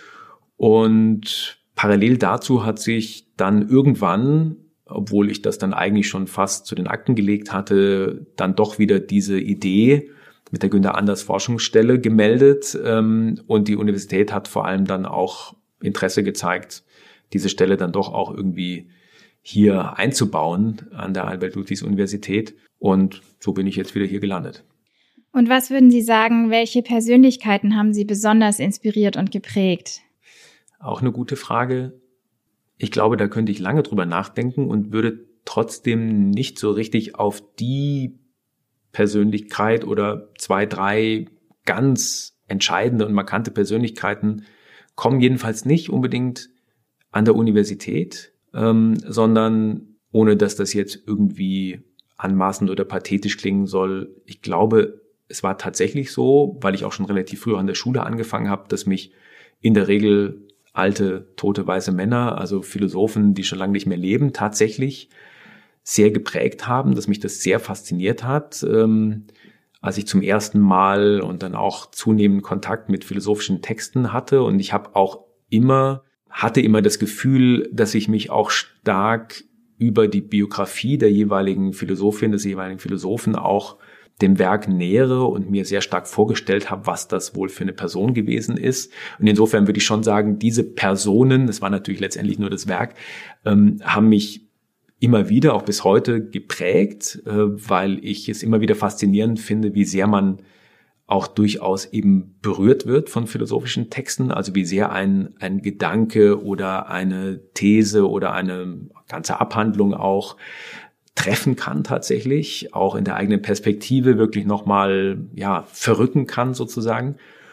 und parallel dazu hat sich dann irgendwann, obwohl ich das dann eigentlich schon fast zu den Akten gelegt hatte, dann doch wieder diese Idee mit der Günther Anders Forschungsstelle gemeldet. Und die Universität hat vor allem dann auch Interesse gezeigt, diese Stelle dann doch auch irgendwie hier einzubauen an der Albert-Ludwigs-Universität. Und so bin ich jetzt wieder hier gelandet.
Und was würden Sie sagen, welche Persönlichkeiten haben Sie besonders inspiriert und geprägt?
Auch eine gute Frage. Ich glaube, da könnte ich lange drüber nachdenken und würde trotzdem nicht so richtig auf die Persönlichkeit oder zwei, drei ganz entscheidende und markante Persönlichkeiten kommen, jedenfalls nicht unbedingt an der Universität, ähm, sondern ohne dass das jetzt irgendwie anmaßend oder pathetisch klingen soll. Ich glaube, es war tatsächlich so, weil ich auch schon relativ früh an der Schule angefangen habe, dass mich in der Regel alte, tote, weiße Männer, also Philosophen, die schon lange nicht mehr leben, tatsächlich sehr geprägt haben, dass mich das sehr fasziniert hat, ähm, als ich zum ersten Mal und dann auch zunehmend Kontakt mit philosophischen Texten hatte. Und ich habe auch immer, hatte immer das Gefühl, dass ich mich auch stark über die Biografie der jeweiligen Philosophin, des jeweiligen Philosophen auch dem Werk nähere und mir sehr stark vorgestellt habe, was das wohl für eine Person gewesen ist. Und insofern würde ich schon sagen, diese Personen, das war natürlich letztendlich nur das Werk, ähm, haben mich immer wieder, auch bis heute, geprägt, äh, weil ich es immer wieder faszinierend finde, wie sehr man auch durchaus eben berührt wird von philosophischen Texten, also wie sehr ein, ein Gedanke oder eine These oder eine ganze Abhandlung auch treffen kann tatsächlich, auch in der eigenen Perspektive wirklich nochmal, ja, verrücken kann sozusagen.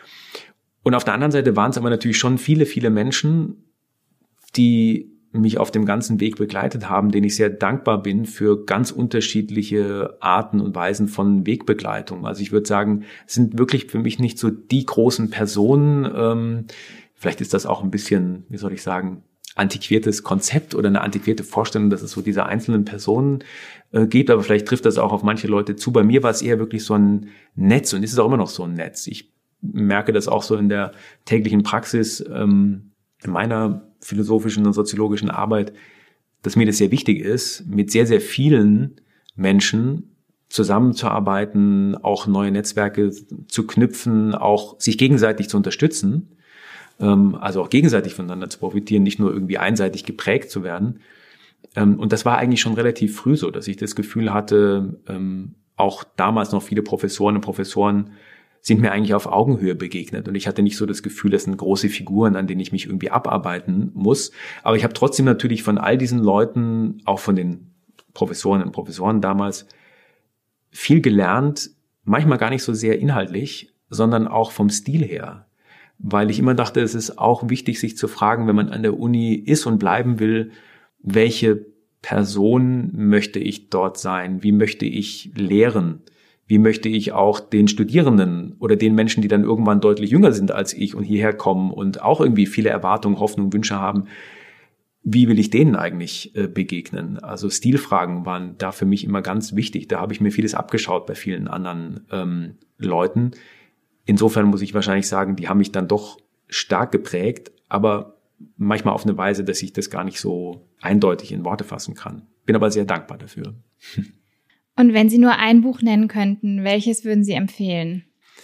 Und auf der anderen Seite waren es aber natürlich schon viele, viele Menschen, die mich auf dem ganzen Weg begleitet haben, denen ich sehr dankbar bin für ganz unterschiedliche Arten und Weisen von Wegbegleitung. Also ich würde sagen, es sind wirklich für mich nicht so die großen Personen. Ähm, vielleicht ist das auch ein bisschen, wie soll ich sagen, antiquiertes Konzept oder eine antiquierte Vorstellung, dass es so diese einzelnen Personen äh, gibt, aber vielleicht trifft das auch auf manche Leute zu. Bei mir war es eher wirklich so ein Netz und ist es auch immer noch so ein Netz. Ich merke das auch so in der täglichen Praxis, ähm, in meiner philosophischen und soziologischen Arbeit, dass mir das sehr wichtig ist, mit sehr, sehr vielen Menschen zusammenzuarbeiten, auch neue Netzwerke zu knüpfen, auch sich gegenseitig zu unterstützen, also auch gegenseitig voneinander zu profitieren, nicht nur irgendwie einseitig geprägt zu werden. Und das war eigentlich schon relativ früh so, dass ich das Gefühl hatte, auch damals noch viele Professoren und Professoren sind mir eigentlich auf Augenhöhe begegnet. Und ich hatte nicht so das Gefühl, das sind große Figuren, an denen ich mich irgendwie abarbeiten muss. Aber ich habe trotzdem natürlich von all diesen Leuten, auch von den Professoren und Professoren damals, viel gelernt, manchmal gar nicht so sehr inhaltlich, sondern auch vom Stil her. Weil ich immer dachte, es ist auch wichtig, sich zu fragen, wenn man an der Uni ist und bleiben will, welche Person möchte ich dort sein? Wie möchte ich lehren? Wie möchte ich auch den Studierenden oder den Menschen, die dann irgendwann deutlich jünger sind als ich und hierher kommen und auch irgendwie viele Erwartungen, Hoffnungen, Wünsche haben, wie will ich denen eigentlich begegnen? Also Stilfragen waren da für mich immer ganz wichtig. Da habe ich mir vieles abgeschaut bei vielen anderen ähm, Leuten. Insofern muss ich wahrscheinlich sagen, die haben mich dann doch stark geprägt, aber manchmal auf eine Weise, dass ich das gar nicht so eindeutig in Worte fassen kann. Bin aber sehr dankbar dafür.
Und wenn Sie nur ein Buch nennen könnten, welches würden Sie empfehlen?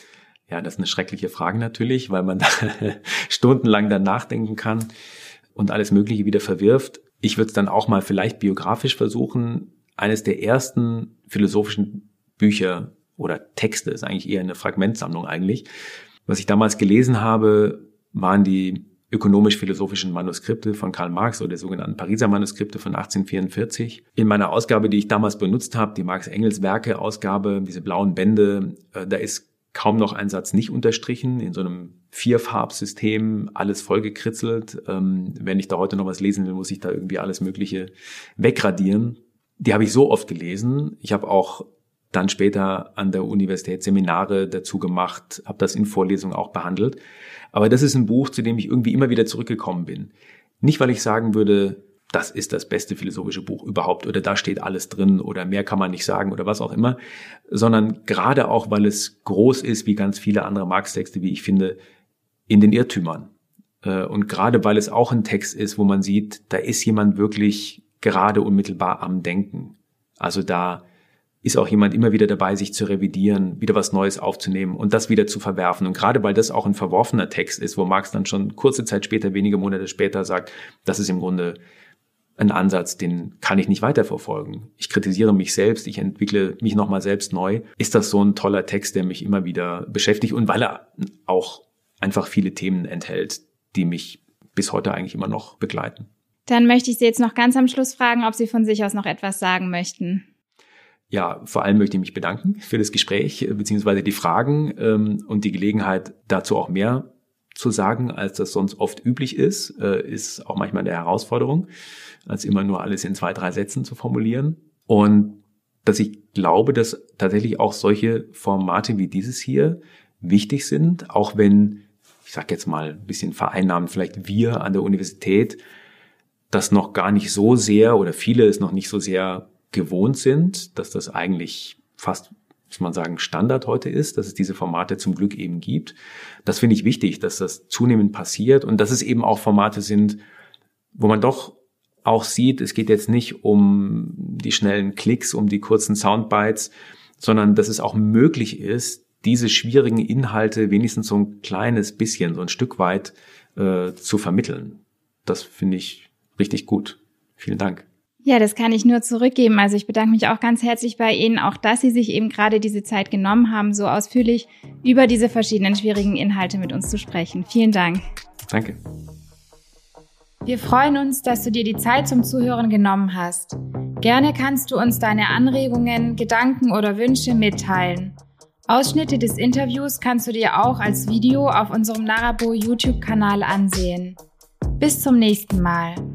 Ja, das ist eine schreckliche Frage natürlich, weil man da stundenlang dann nachdenken kann und alles Mögliche wieder verwirft. Ich würde es dann auch mal vielleicht biografisch versuchen. Eines der ersten philosophischen Bücher oder Texte, ist eigentlich eher eine Fragmentsammlung eigentlich. Was ich damals gelesen habe, waren die ökonomisch-philosophischen Manuskripte von Karl Marx oder die sogenannten Pariser Manuskripte von achtzehnhundertvierundvierzig. In meiner Ausgabe, die ich damals benutzt habe, die Marx-Engels-Werke-Ausgabe, diese blauen Bände, da ist kaum noch ein Satz nicht unterstrichen, in so einem Vierfarbsystem, alles vollgekritzelt. Wenn ich da heute noch was lesen will, muss ich da irgendwie alles Mögliche wegradieren. Die habe ich so oft gelesen. Ich habe auch dann später an der Universität Seminare dazu gemacht, habe das in Vorlesungen auch behandelt. Aber das ist ein Buch, zu dem ich irgendwie immer wieder zurückgekommen bin. Nicht, weil ich sagen würde, das ist das beste philosophische Buch überhaupt oder da steht alles drin oder mehr kann man nicht sagen oder was auch immer, sondern gerade auch, weil es groß ist, wie ganz viele andere Marx-Texte, wie ich finde, in den Irrtümern. Und gerade weil es auch ein Text ist, wo man sieht, da ist jemand wirklich gerade unmittelbar am Denken. Also da ist auch jemand immer wieder dabei, sich zu revidieren, wieder was Neues aufzunehmen und das wieder zu verwerfen. Und gerade weil das auch ein verworfener Text ist, wo Marx dann schon kurze Zeit später, wenige Monate später sagt, das ist im Grunde ein Ansatz, den kann ich nicht weiterverfolgen. Ich kritisiere mich selbst, ich entwickle mich nochmal selbst neu. Ist das so ein toller Text, der mich immer wieder beschäftigt und weil er auch einfach viele Themen enthält, die mich bis heute eigentlich immer noch begleiten.
Dann möchte ich Sie jetzt noch ganz am Schluss fragen, ob Sie von sich aus noch etwas sagen möchten.
Ja, vor allem möchte ich mich bedanken für das Gespräch beziehungsweise die Fragen ähm, und die Gelegenheit, dazu auch mehr zu sagen, als das sonst oft üblich ist, äh, ist auch manchmal eine Herausforderung, als immer nur alles in zwei, drei Sätzen zu formulieren. Und dass ich glaube, dass tatsächlich auch solche Formate wie dieses hier wichtig sind, auch wenn, ich sage jetzt mal ein bisschen vereinnahmt, vielleicht wir an der Universität das noch gar nicht so sehr oder viele es noch nicht so sehr gewohnt sind, dass das eigentlich fast, muss man sagen, Standard heute ist, dass es diese Formate zum Glück eben gibt. Das finde ich wichtig, dass das zunehmend passiert und dass es eben auch Formate sind, wo man doch auch sieht, es geht jetzt nicht um die schnellen Klicks, um die kurzen Soundbites, sondern dass es auch möglich ist, diese schwierigen Inhalte wenigstens so ein kleines bisschen, so ein Stück weit äh, zu vermitteln. Das finde ich richtig gut. Vielen Dank.
Ja, das kann ich nur zurückgeben. Also ich bedanke mich auch ganz herzlich bei Ihnen, auch dass Sie sich eben gerade diese Zeit genommen haben, so ausführlich über diese verschiedenen schwierigen Inhalte mit uns zu sprechen. Vielen Dank.
Danke.
Wir freuen uns, dass du dir die Zeit zum Zuhören genommen hast. Gerne kannst du uns deine Anregungen, Gedanken oder Wünsche mitteilen. Ausschnitte des Interviews kannst du dir auch als Video auf unserem Narabo YouTube-Kanal ansehen. Bis zum nächsten Mal.